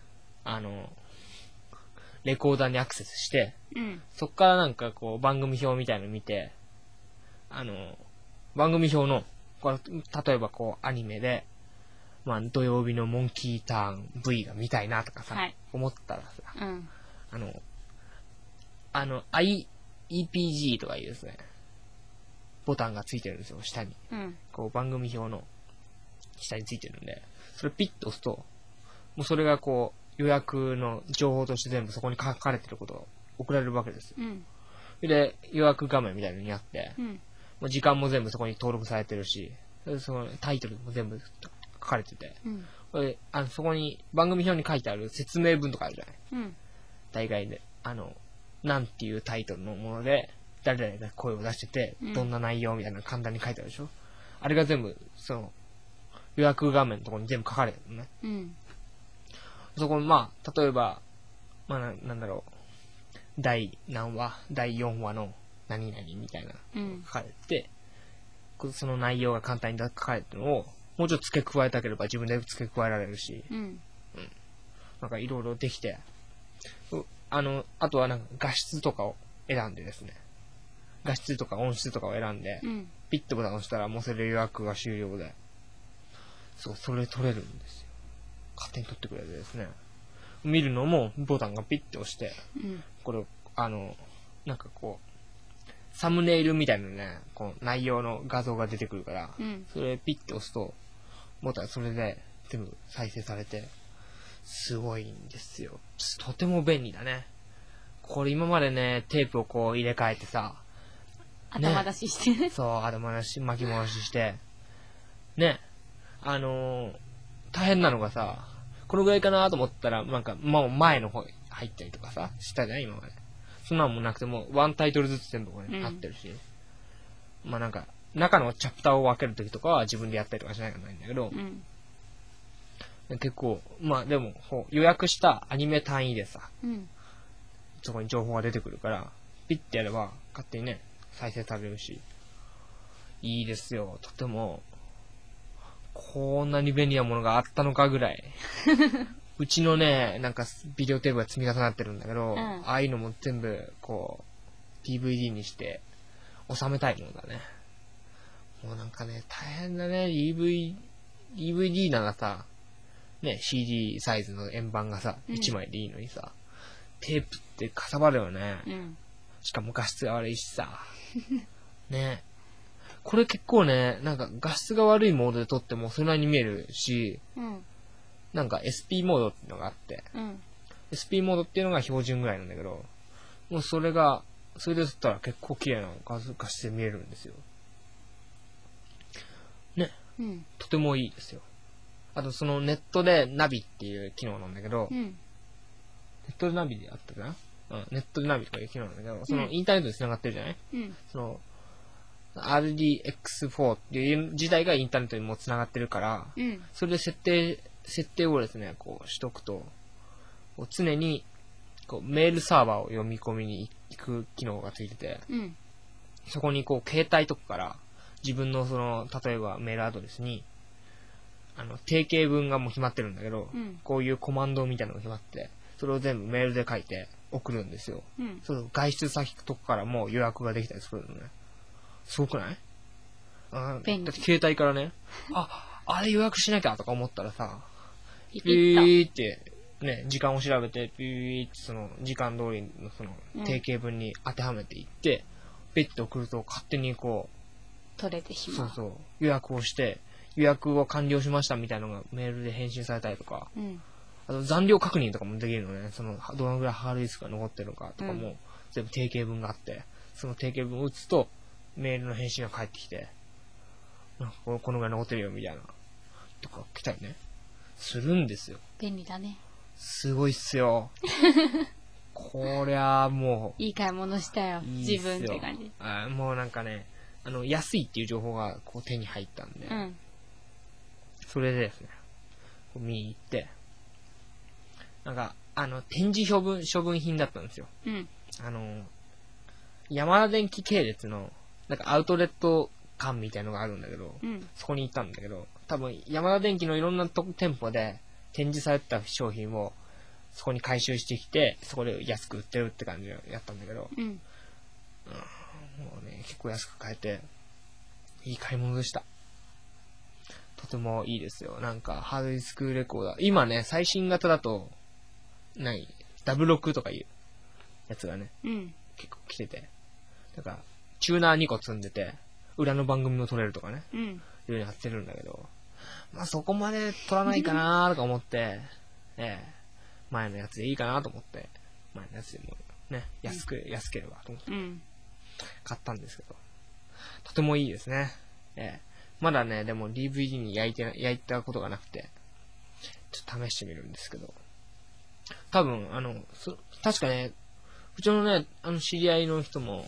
レコーダーにアクセスして、そっからなんかこう、番組表みたいなの見て、番組表の、これ例えばこう、アニメで、まあ、土曜日のモンキーターン V が見たいなとかさ、思ったらさ、IEPG とかいうですね、ボタンがついてるんですよ、下に。こう、番組表の下についてるんで、それピッと押すと、もうそれがこう、予約の情報として全部そこに書かれてることを送られるわけです。で、予約画面みたいなのにあって、もう時間も全部そこに登録されてるし、そのタイトルも全部書かれてて、そこに番組表に書いてある説明文とかあるじゃない。 大概で、なんていうタイトルのもので、誰々が声を出してて、どんな内容みたいなの簡単に書いてあるでしょ。あれが全部、予約画面のところに全部書かれてるのね。うん。そこに、まあ、例えば、まあ、なんだろう、第何話、第4話の何々みたいなのが書かれて、その内容が簡単に書かれてるのを、もうちょっと付け加えたければ自分で付け加えられるし、なんかいろいろできて、あとはなんか画質とかを選んでですね、画質とか音質とかを選んで、ピッとボタンを押したらもうそれで予約が終了で、それ取れるんですよ。勝手に取ってくれてですね。見るのもボタンがピッて押して、これ、なんかこう、サムネイルみたいなね、こう内容の画像が出てくるから、それピッて押すと、ボタンそれで全部再生されて、すごいんですよ。とても便利だね。これ今までね、テープをこう入れ替えてさ、 頭出ししてね。 そう、頭出し、巻き戻しして、ね、大変なのがさ、このぐらいかなと思ったら、なんか、もう前の方に入ったりとかさ、したじゃん、今まで。そんなのもなくても、ワンタイトルずつ全部これ、合ってるし。まあなんか、中のチャプターを分けるときとかは自分でやったりとかしないからないんだけど、結構、まあでも、予約したアニメ単位でさ、そこに情報が出てくるから、ピッてやれば勝手にね、再生されるし、いいですよ、とても。こんなに便利なものがあったのかぐらい。うちのね、なんかビデオテープが積み重なってるんだけど、ああいうのも全部、こう、DVD にして収めたいものだね。もうなんかね、大変だね、DVD ならさ、ね、CD サイズの円盤がさ、1枚でいいのにさ、テープってかさばるよね。しかも画質が悪いしさ。ね。これ結構ね、なんか画質が悪いモードで撮ってもそれなりに見えるし、なんか SP モードっていうのがあって、SP モードっていうのが標準ぐらいなんだけど、もうそれで撮ったら結構綺麗な画質で見えるんですよ。ね。とてもいいですよ。あとそのネットでナビっていう機能なんだけど、ネットでナビであったかな？ネットでナビとかいう機能なんだけど、そのインターネットで繋がってるじゃない？その RDX4 っていう自体がインターネットにも繋がってるから、それで設定をですね、こうしとくと、常にこうメールサーバーを読み込みに行く機能がついてて、そこにこう携帯とかから自分の例えばメールアドレスに、定型文がもう決まってるんだけど、こういうコマンドみたいなのが決まって、それを全部メールで書いて送るんですよ。外出先とかからも予約ができたりするのね。すごくない？だって携帯からね、あれ予約しなきゃとか思ったらさ、ピーって、ね、時間を調べて、ピーって時間通りの定型文に当てはめていって、ピッと送ると勝手にこう、 取れてしまう。 予約をして、予約を完了しましたみたいなのがメールで返信されたりとか、あと残量確認とかもできるのね、どのぐらいハードディスクが残ってるのかとかも、全部定型文があって、その定型文を打つと、メールの返信が返ってきて、このぐらい残ってるよみたいな、とか来たりね、するんですよ。 便利だね。 すごいっすよ。こりゃもう。いい買い物したよ。自分って感じ。 もうなんかね、安いっていう情報がこう手に入ったんで、それでですね、見に行って、なんか、展示処分品だったんですよ。ヤマダ電機系列の、なんかアウトレット館みたいのがあるんだけど、そこに行ったんだけど、多分、ヤマダ電機のいろんな店舗で展示された商品を、そこに回収してきて、そこで安く売ってるって感じでやったんだけど、もうね、結構安く買えて、いい買い物でした。とてもいいですよ。なんか、ハードディスクレコーダー。今ね、最新型だと、66とかいうやつがね、結構来てて。だから、チューナー2個積んでて、裏の番組も撮れるとかね、いうようにやってるんだけど、まあそこまで撮らないかなーとか思って、前のやつでいいかなと思って、前のやつでもね、安ければと思って、買ったんですけど、とてもいいですね。まだね、でも DVD に焼いたことがなくて、ちょっと試してみるんですけど、 多分、確かね、うちのね、知り合いの人も、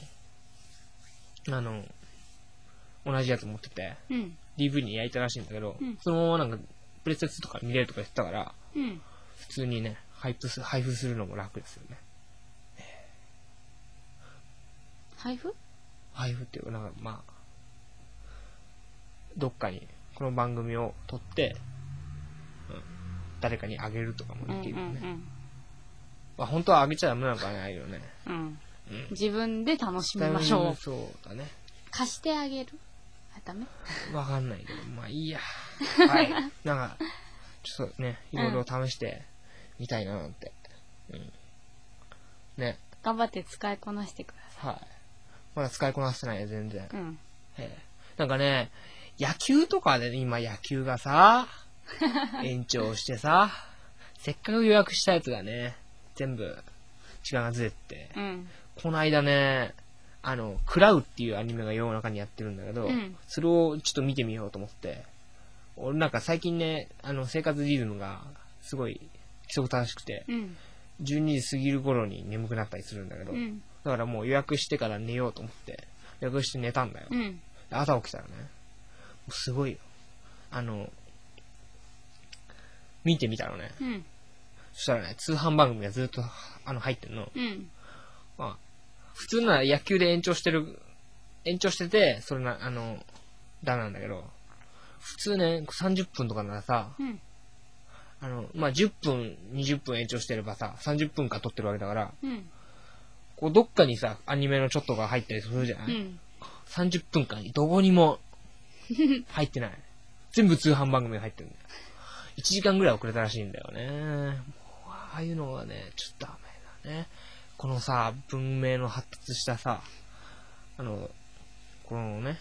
同じやつ持ってて、うん、DV に焼いたらしいんだけど、うん、そのままなんか、プレステ2とか見れるとか言ってたから、うん、普通にね、配布するのも楽ですよね。 配布っていうか、なんかまあ、どっかにこの番組を撮って、うん、誰かにあげるとかもできるよね。うんうんうん、まあ、本当はあげちゃダメなのかね、ああいうのね。 うん。うん、自分で楽しみましょう。 そうだね。 貸してあげる。ダメ？ わかんないけど、まあいいや。はい。なんか、ちょっとね、いろいろ試してみたいななんて。うん。ね。 頑張って使いこなしてください。はい。 まだ使いこなしてないよ、全然。うん。なんかね、野球とかで今野球がさ、延長してさ、せっかく予約したやつがね、全部時間がずれて、うん、この間ね、クラウっていうアニメが世の中にやってるんだけど、うん、それをちょっと見てみようと思って、俺なんか最近ね、生活リズムがすごい規則正しくて、うん、12時過ぎる頃に眠くなったりするんだけど、うん、だからもう予約してから寝ようと思って、予約して寝たんだよ。うん、朝起きたらね、すごいよ。見てみたのね。うん、そしたらね、通販番組がずっと入ってんの。うん、まあ普通なら野球で延長してて、それな、ダメなんだけど、普通ね、30分とかならさ、うん、まあ、10分、20分延長してればさ、30分間撮ってるわけだから、うん、こう、どっかにさ、アニメのちょっとが入ったりするじゃない、うん、30分間にどこにも入ってない。全部通販番組が入ってるんだよ。1時間ぐらい遅れたらしいんだよね。もう、ああいうのはね、ちょっとダメだね。このさ、文明の発達したさ、このね、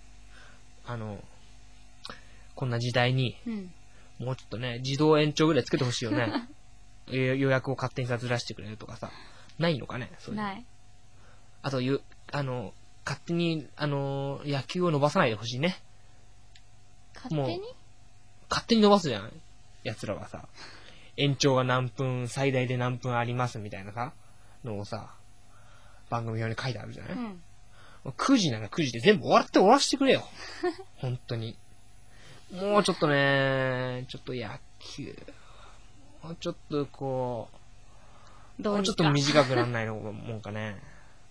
こんな時代に、うん、もうちょっとね、自動延長ぐらいつけてほしいよね。予約を勝手にさずらしてくれるとかさ、ないのかね、そういうの。ない。あと、勝手に、野球を伸ばさないでほしいね。勝手に伸ばすじゃん。奴らはさ、延長が何分、最大で何分ありますみたいなさ、のをさ、番組用に書いてあるじゃない、うん、9時なら9時で全部終わらせてくれよ。本当に。もうちょっとね、ちょっと野球、もうちょっとこう、もうちょっと短くならないのもんかね。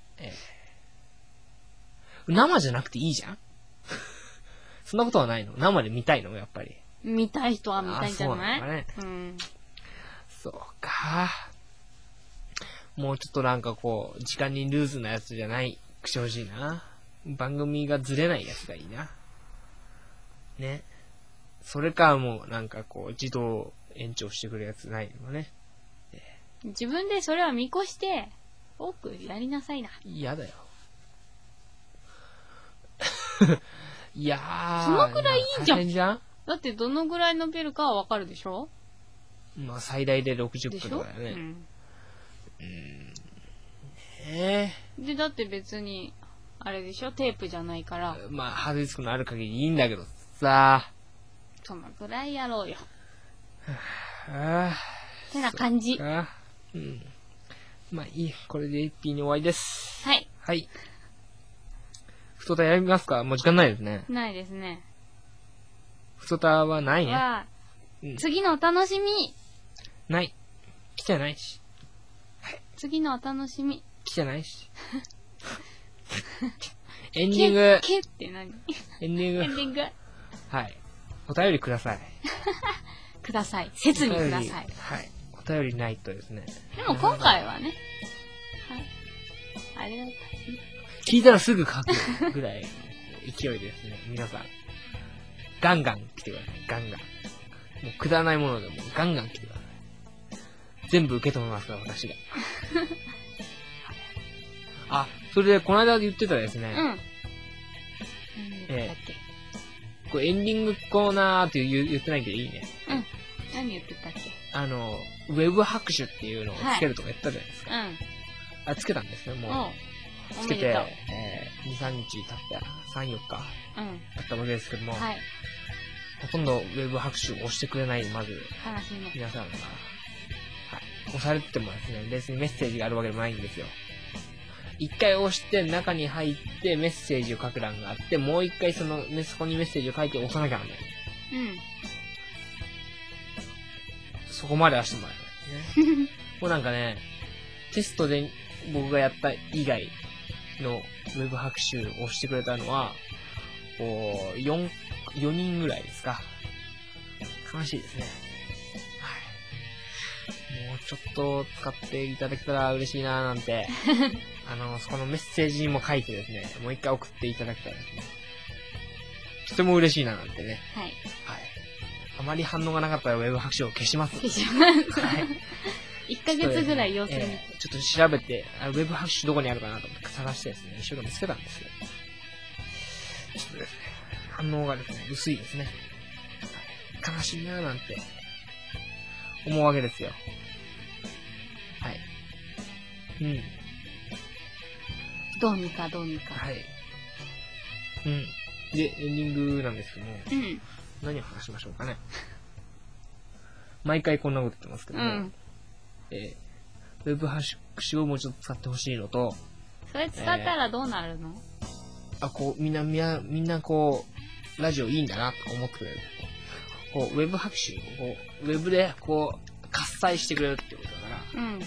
生じゃなくていいじゃん。そんなことはないの？生で見たいのやっぱり。 見たい人は見たいんじゃない？そうなのかね。うん。 そうか。もうちょっとなんかこう、時間にルーズなやつじゃないくしてほしいな。番組がずれないやつがいいな。ね。それかもうなんかこう、自動延長してくれるやつないのね。 自分でそれは見越して、多くやりなさいな。 嫌だよ。いやー。 そのくらいいいじゃん。 大変じゃん？ だってどのぐらい伸びるかはわかるでしょ？ まあ最大で60分とかだよね。 で、だって別に、あれでしょ？テープじゃないから。 まあ、ハードディスクのある限りいいんだけどさ。 そのぐらいやろうよ。てな感じ。うん。 まあいい。これで一品に終わりです。 はい。 はい。ふとたやりますか？もう時間ないですね。 ないですね。 ふとたはないね。 次のお楽しみ。 ない。来てないし。 はい。次のお楽しみ。 来てないし。エンディング。 けって何？ エンディング。 エンディング。 はい。お便りください。 ください。切にください。はい。 お便りないとですね。 でも今回はね。はい。あれだったね。 聞いたらすぐ書くぐらい勢いですね。皆さん。ガンガン来てください。ガンガン。もうくだらないものでもガンガン来てください。全部受け止めますから、私が。あ、それでこの間言ってたですね。うん。これエンディングコーナーって言ってないけどいいね。 うん。何言ってたっけ？ ウェブ拍手っていうのをつけるとか言ったじゃないですか。はい、うん。つけたんですね、もう。つけて、2、3日経った、3、4日、だったわけですけども、はい、ほとんどウェブ拍手を押してくれない、まず、皆さんが、はい、 押されててもですね、別にメッセージがあるわけでもないんですよ。一回押して中に入ってメッセージを書く欄があって、もう一回そこにメッセージを書いて押さなきゃなんない。そこまではしてもらえないね。もうなんかね、テストで僕がやった以外のウェブ学習をしてくれたのは、4人ぐらいですか。悲しいですね。はい。もうちょっと使っていただけたら嬉しいなーなんて、そこのメッセージにも書いてですね、もう一回送っていただけたらですね、とても嬉しいななんてね。 はい。 はい。あまり反応がなかったらウェブ拍手を消します。 消します。はい。1ヶ月ぐらい様子見て、 ちょっと調べて、ウェブ拍手どこにあるかなと思って探してですね、一生懸命見つけたんですよ。ちょっとですね、反応がですね、薄いですね。悲しいなーなんて、思うわけですよ。はい。 どうにか。 はい。で、エンディングなんですけども、何を話しましょうかね。毎回こんなこと言ってますけども、ウェブ拍手をもうちょっと使ってほしいのと、 それ使ったらどうなるの？ みんなこう、ラジオいいんだなと思ってくれる。ウェブ拍手をウェブで喝采してくれるってことだから、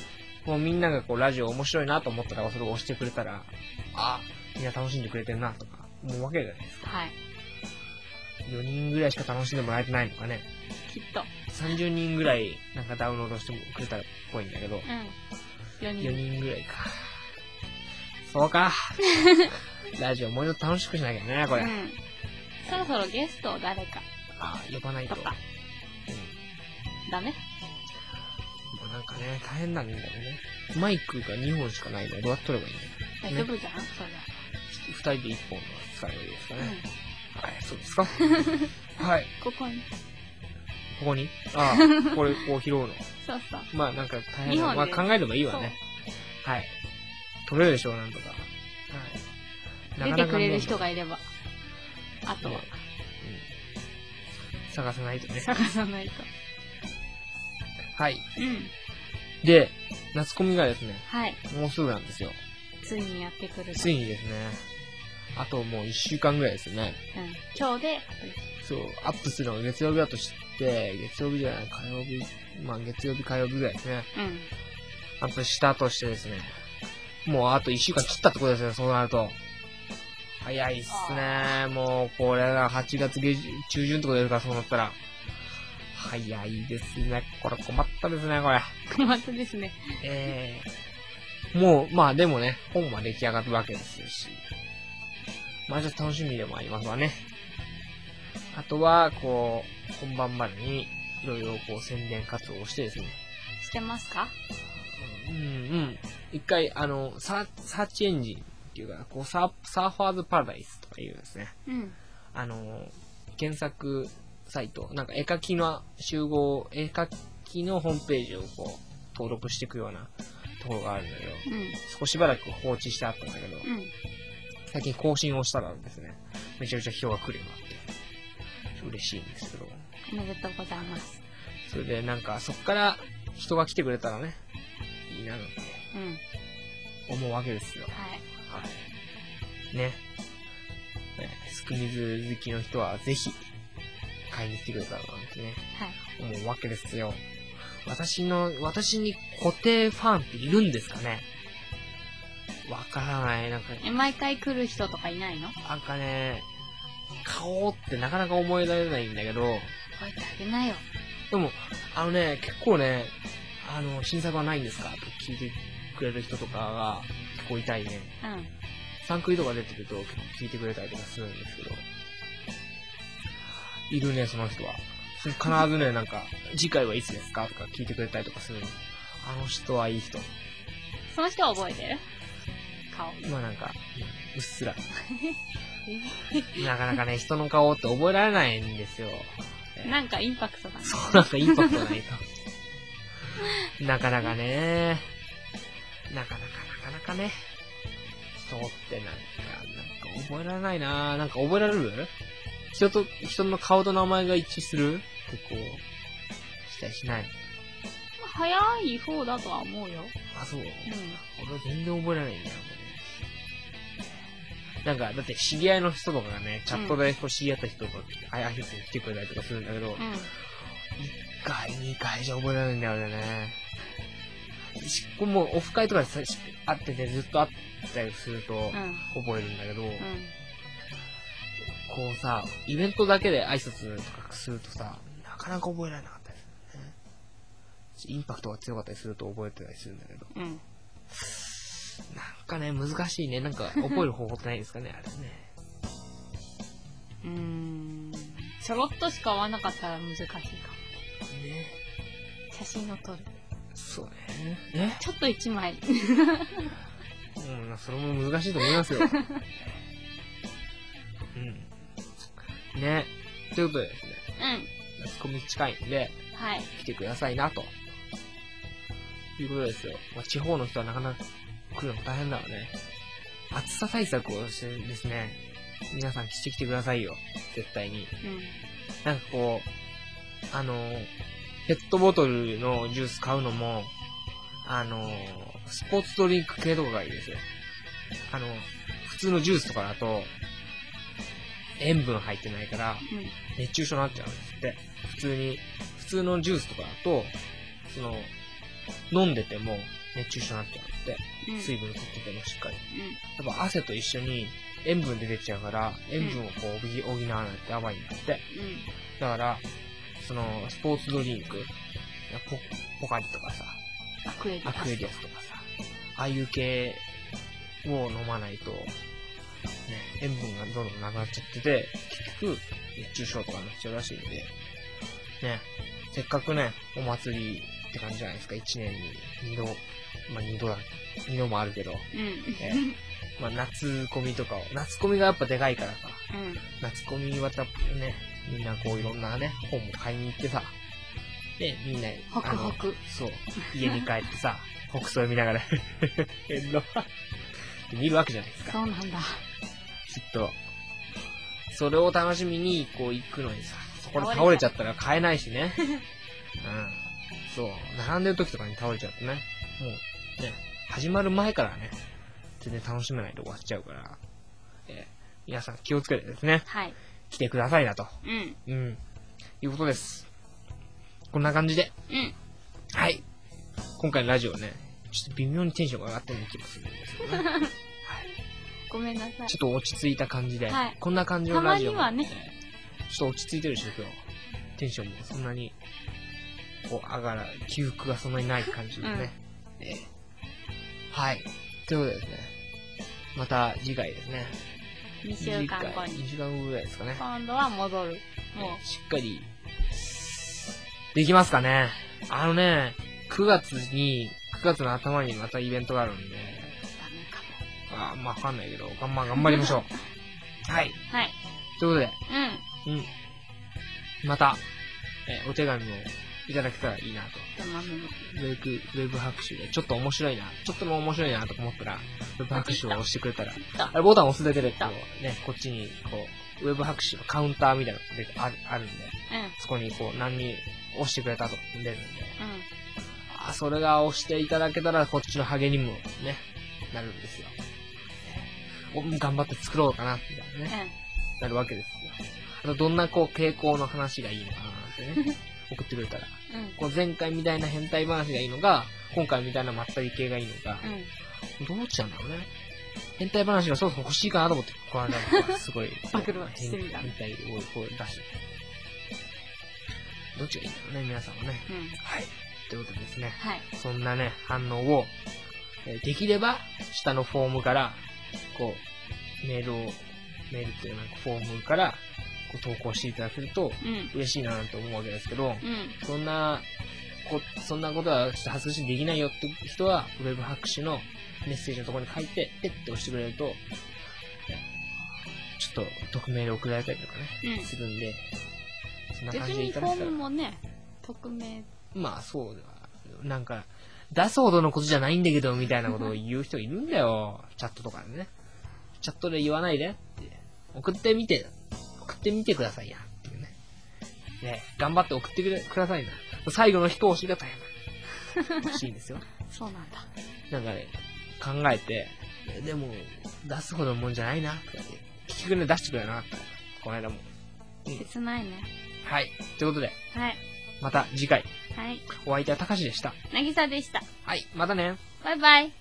みんながラジオ面白いなと思ったらそれを押してくれたら、みんな楽しんでくれてるなとか思うわけじゃないですか。 はい。 4人ぐらいしか楽しんでもらえてないのかね。 きっと。 30人ぐらいなんかダウンロードしてくれたらっぽいんだけど、 4 人ぐらいか。そうか。ラジオもうちょっと楽しくしなきゃね、これ。 そろそろゲストを誰か。 呼ばないと。 ダメ？ もうなんかね、大変なんだよね。マイクが2本しかないのでどうやって撮ればいいんだよ。 大丈夫じゃん？それ。 2人で1本の使えばいいですかね。はい、そうですか。はい。 ここにこれ拾うの。 そうそう。 まあなんか大変な。考えればいいわね。はい。取れるでしょう、なんとか。 はい。出てくれる人がいれば。あとは。 探さないとね。 探さないと。 はい。で、夏コミがですね。 はい。 もうすぐなんですよ。 ついにやってくる。 ついにですね。あともう1週間ぐらいですよね。 今日で。 そう、アップするのが月曜日だとして、月曜日じゃない、火曜日、月曜日、火曜日ぐらいですね。アップしたとしてですね。もうあと1週間切ったってことですよ、そうなると。早いっすね。もう、これが8月中旬ってことですから、そうなったら。早いですね。これ困ったですね、これ。 困ったですね。 もう、でもね、本は出来上がるわけですし。ちょっと楽しみでもありますわね。あとは、本番までに、いろいろ宣伝活動をしてですね。 してますか？ 一回、サーチエンジンっていうか、サーファーズパラダイスとかいうですね。検索サイト、なんか絵描きの絵描きのホームページを登録していくようなところがあるんだけど、少しばらく放置してあったんだけど、最近更新をしたらですね、めちゃめちゃ人が来るようになって、嬉しいんですけど。 おめでとうございます。 それでなんか、そっから人が来てくれたらね、いいななんて、思うわけですよ。はい。ね。スクミズ好きの人はぜひ、買いに来てくれたらなんてね、思うわけですよ。私に固定ファンっているんですかね？わからない。なんか、 毎回来る人とかいないの？ なんかね、買おうってなかなか思えられないんだけど。 覚えてあげなよ。 でも、結構ね、新作はないんですかと聞いてくれる人とかが結構いたいね。サンクリとか出てると結構聞いてくれたりとかするんですけど。いるね、その人は。必ずね、なんか、次回はいつですかとか聞いてくれたりとかするの。あの人はいい人。 その人は覚えてる？顔。 なんか、うっすら。なかなかね、人の顔って覚えられないんですよ。 なんかインパクトだね。 そう、なんかインパクトないと。なかなかね。なかなかね。人ってなんか覚えられないな。なんか覚えられる？人の顔と名前が一致するってしたりしない。 早い方だとは思うよ。 あ、そう。俺全然覚えられないんだよ、なんか、だって知り合いの人とかがね、チャットで知り合った人とか、挨拶に来てくれたりとかするんだけど、1回、2回じゃ覚えられないんだよね。もうオフ会とかで会っててずっと会ったりすると覚えるんだけど、こうさ、イベントだけで挨拶とかするとさ、なかなか覚えられなかったですね。インパクトが強かったりすると覚えてたりするんだけど。なんかね、難しいね。なんか、覚える方法ってないですかね、あれね。ちょろっとしか合わなかったら難しいかも。ね。写真を撮る。 そうね。 ちょっと1枚。 それも難しいと思いますよ。ね。ということでですね。夏コミ近いんで、来てくださいな、ということですよ。地方の人はなかなか来るの大変だわね。暑さ対策をしてですね、皆さんしてきてくださいよ。絶対に。なんかこう、ペットボトルのジュース買うのも、スポーツドリンク系とかがいいですよ。普通のジュースとかだと、塩分入ってないから、熱中症になっちゃうんですって。普通のジュースとかだと、飲んでても熱中症になっちゃうんって。水分取っててもしっかり。やっぱ汗と一緒に塩分で出ちゃうから、塩分をこう補わないとやばいんだって。だから、スポーツドリンク、ポカリとかさ、アクエリアスとかさ、ああいう系を飲まないと、塩分がどんどんなくなっちゃってて、結局、熱中症とかになっちゃうらしいんで、せっかくお祭りって感じじゃないですか、1年に2度、2度もあるけど、夏コミとか夏コミがやっぱでかいからさ、夏コミはみんなこういろんな本も買いに行ってさ、で、みんな、そう、家に帰ってさ、北斎見ながら、見るわけじゃないですか。 そうなんだ。 きっと、それを楽しみに、行くのにさ、そこで倒れちゃったら買えないしね。そう、並んでる時とかに倒れちゃうとね、もう始まる前から全然楽しめないで終わっちゃうから、皆さん気をつけてですね、来てくださいなと。いうことです。こんな感じで。はい。今回のラジオちょっと微妙にテンションが上がってる気もするんですけどね。 ごめんなさい。 ちょっと落ち着いた感じで、こんな感じのラジオ。 たまにはね。 ちょっと落ち着いてるでしょ、今日。テンションもそんなに、起伏がそんなにない感じでね。はい。ということでですね。また次回ですね。 2週間後に。 2週間後ぐらいですかね。 今度は戻る。 もうしっかり、できますかね。9月の頭にまたイベントがあるんで。ダメかも。わかんないけど、頑張りましょう。はい。 はい。 ということで。また、お手紙をいただけたらいいなと。ウェブ拍手で、ちょっと面白いなと思ったら、ウェブ拍手を押してくれたら、ボタンを押すだけで、こっちに、ウェブ拍手のカウンターみたいなのがあるんで、そこに何に押してくれたと出るんで、それが押していただけたら、こっちの励みにもなるんですよ。頑張って作ろうかな、みたいななるわけですよ。あと、どんな傾向の話がいいのかなって送ってくれたら。前回みたいな変態話がいいのか、今回みたいなまったり系がいいのか、どっちなんだろうね。変態話がそろそろ欲しいかなと思って、この間すごい、 暴露してみた。 変態を出して。どっちがいいんだろうね、皆さんはね。はい。ということでですね。そんな反応を、できれば、下のフォームから、メールっていうフォームから、投稿していただけると嬉しいなと思うわけですけど、そんなことは恥ずかしいできないよって人はウェブ拍手のメッセージのところに書いてペッて押してくれるとちょっと匿名で送られたりとかするんで、そんな感じでいただけたら。 別にフォームも匿名。 そうだ。出すほどのことじゃないんだけどみたいなことを言う人いるんだよ。チャットとかでね。チャットで言わないでって送ってみてくださいやっていうね。頑張って送ってくださいな。最後の一押しが大変らしいんですよ。 そうなんだ。 なんかね、考えて、でも、出すほどのもんじゃないな、とかって。結局ね、出してくれな、この間も。 切ないね。 はい。ということで、 はい。 また次回。 はい。 お相手はたかしでした。 なぎさでした。 はい。またね。 バイバイ。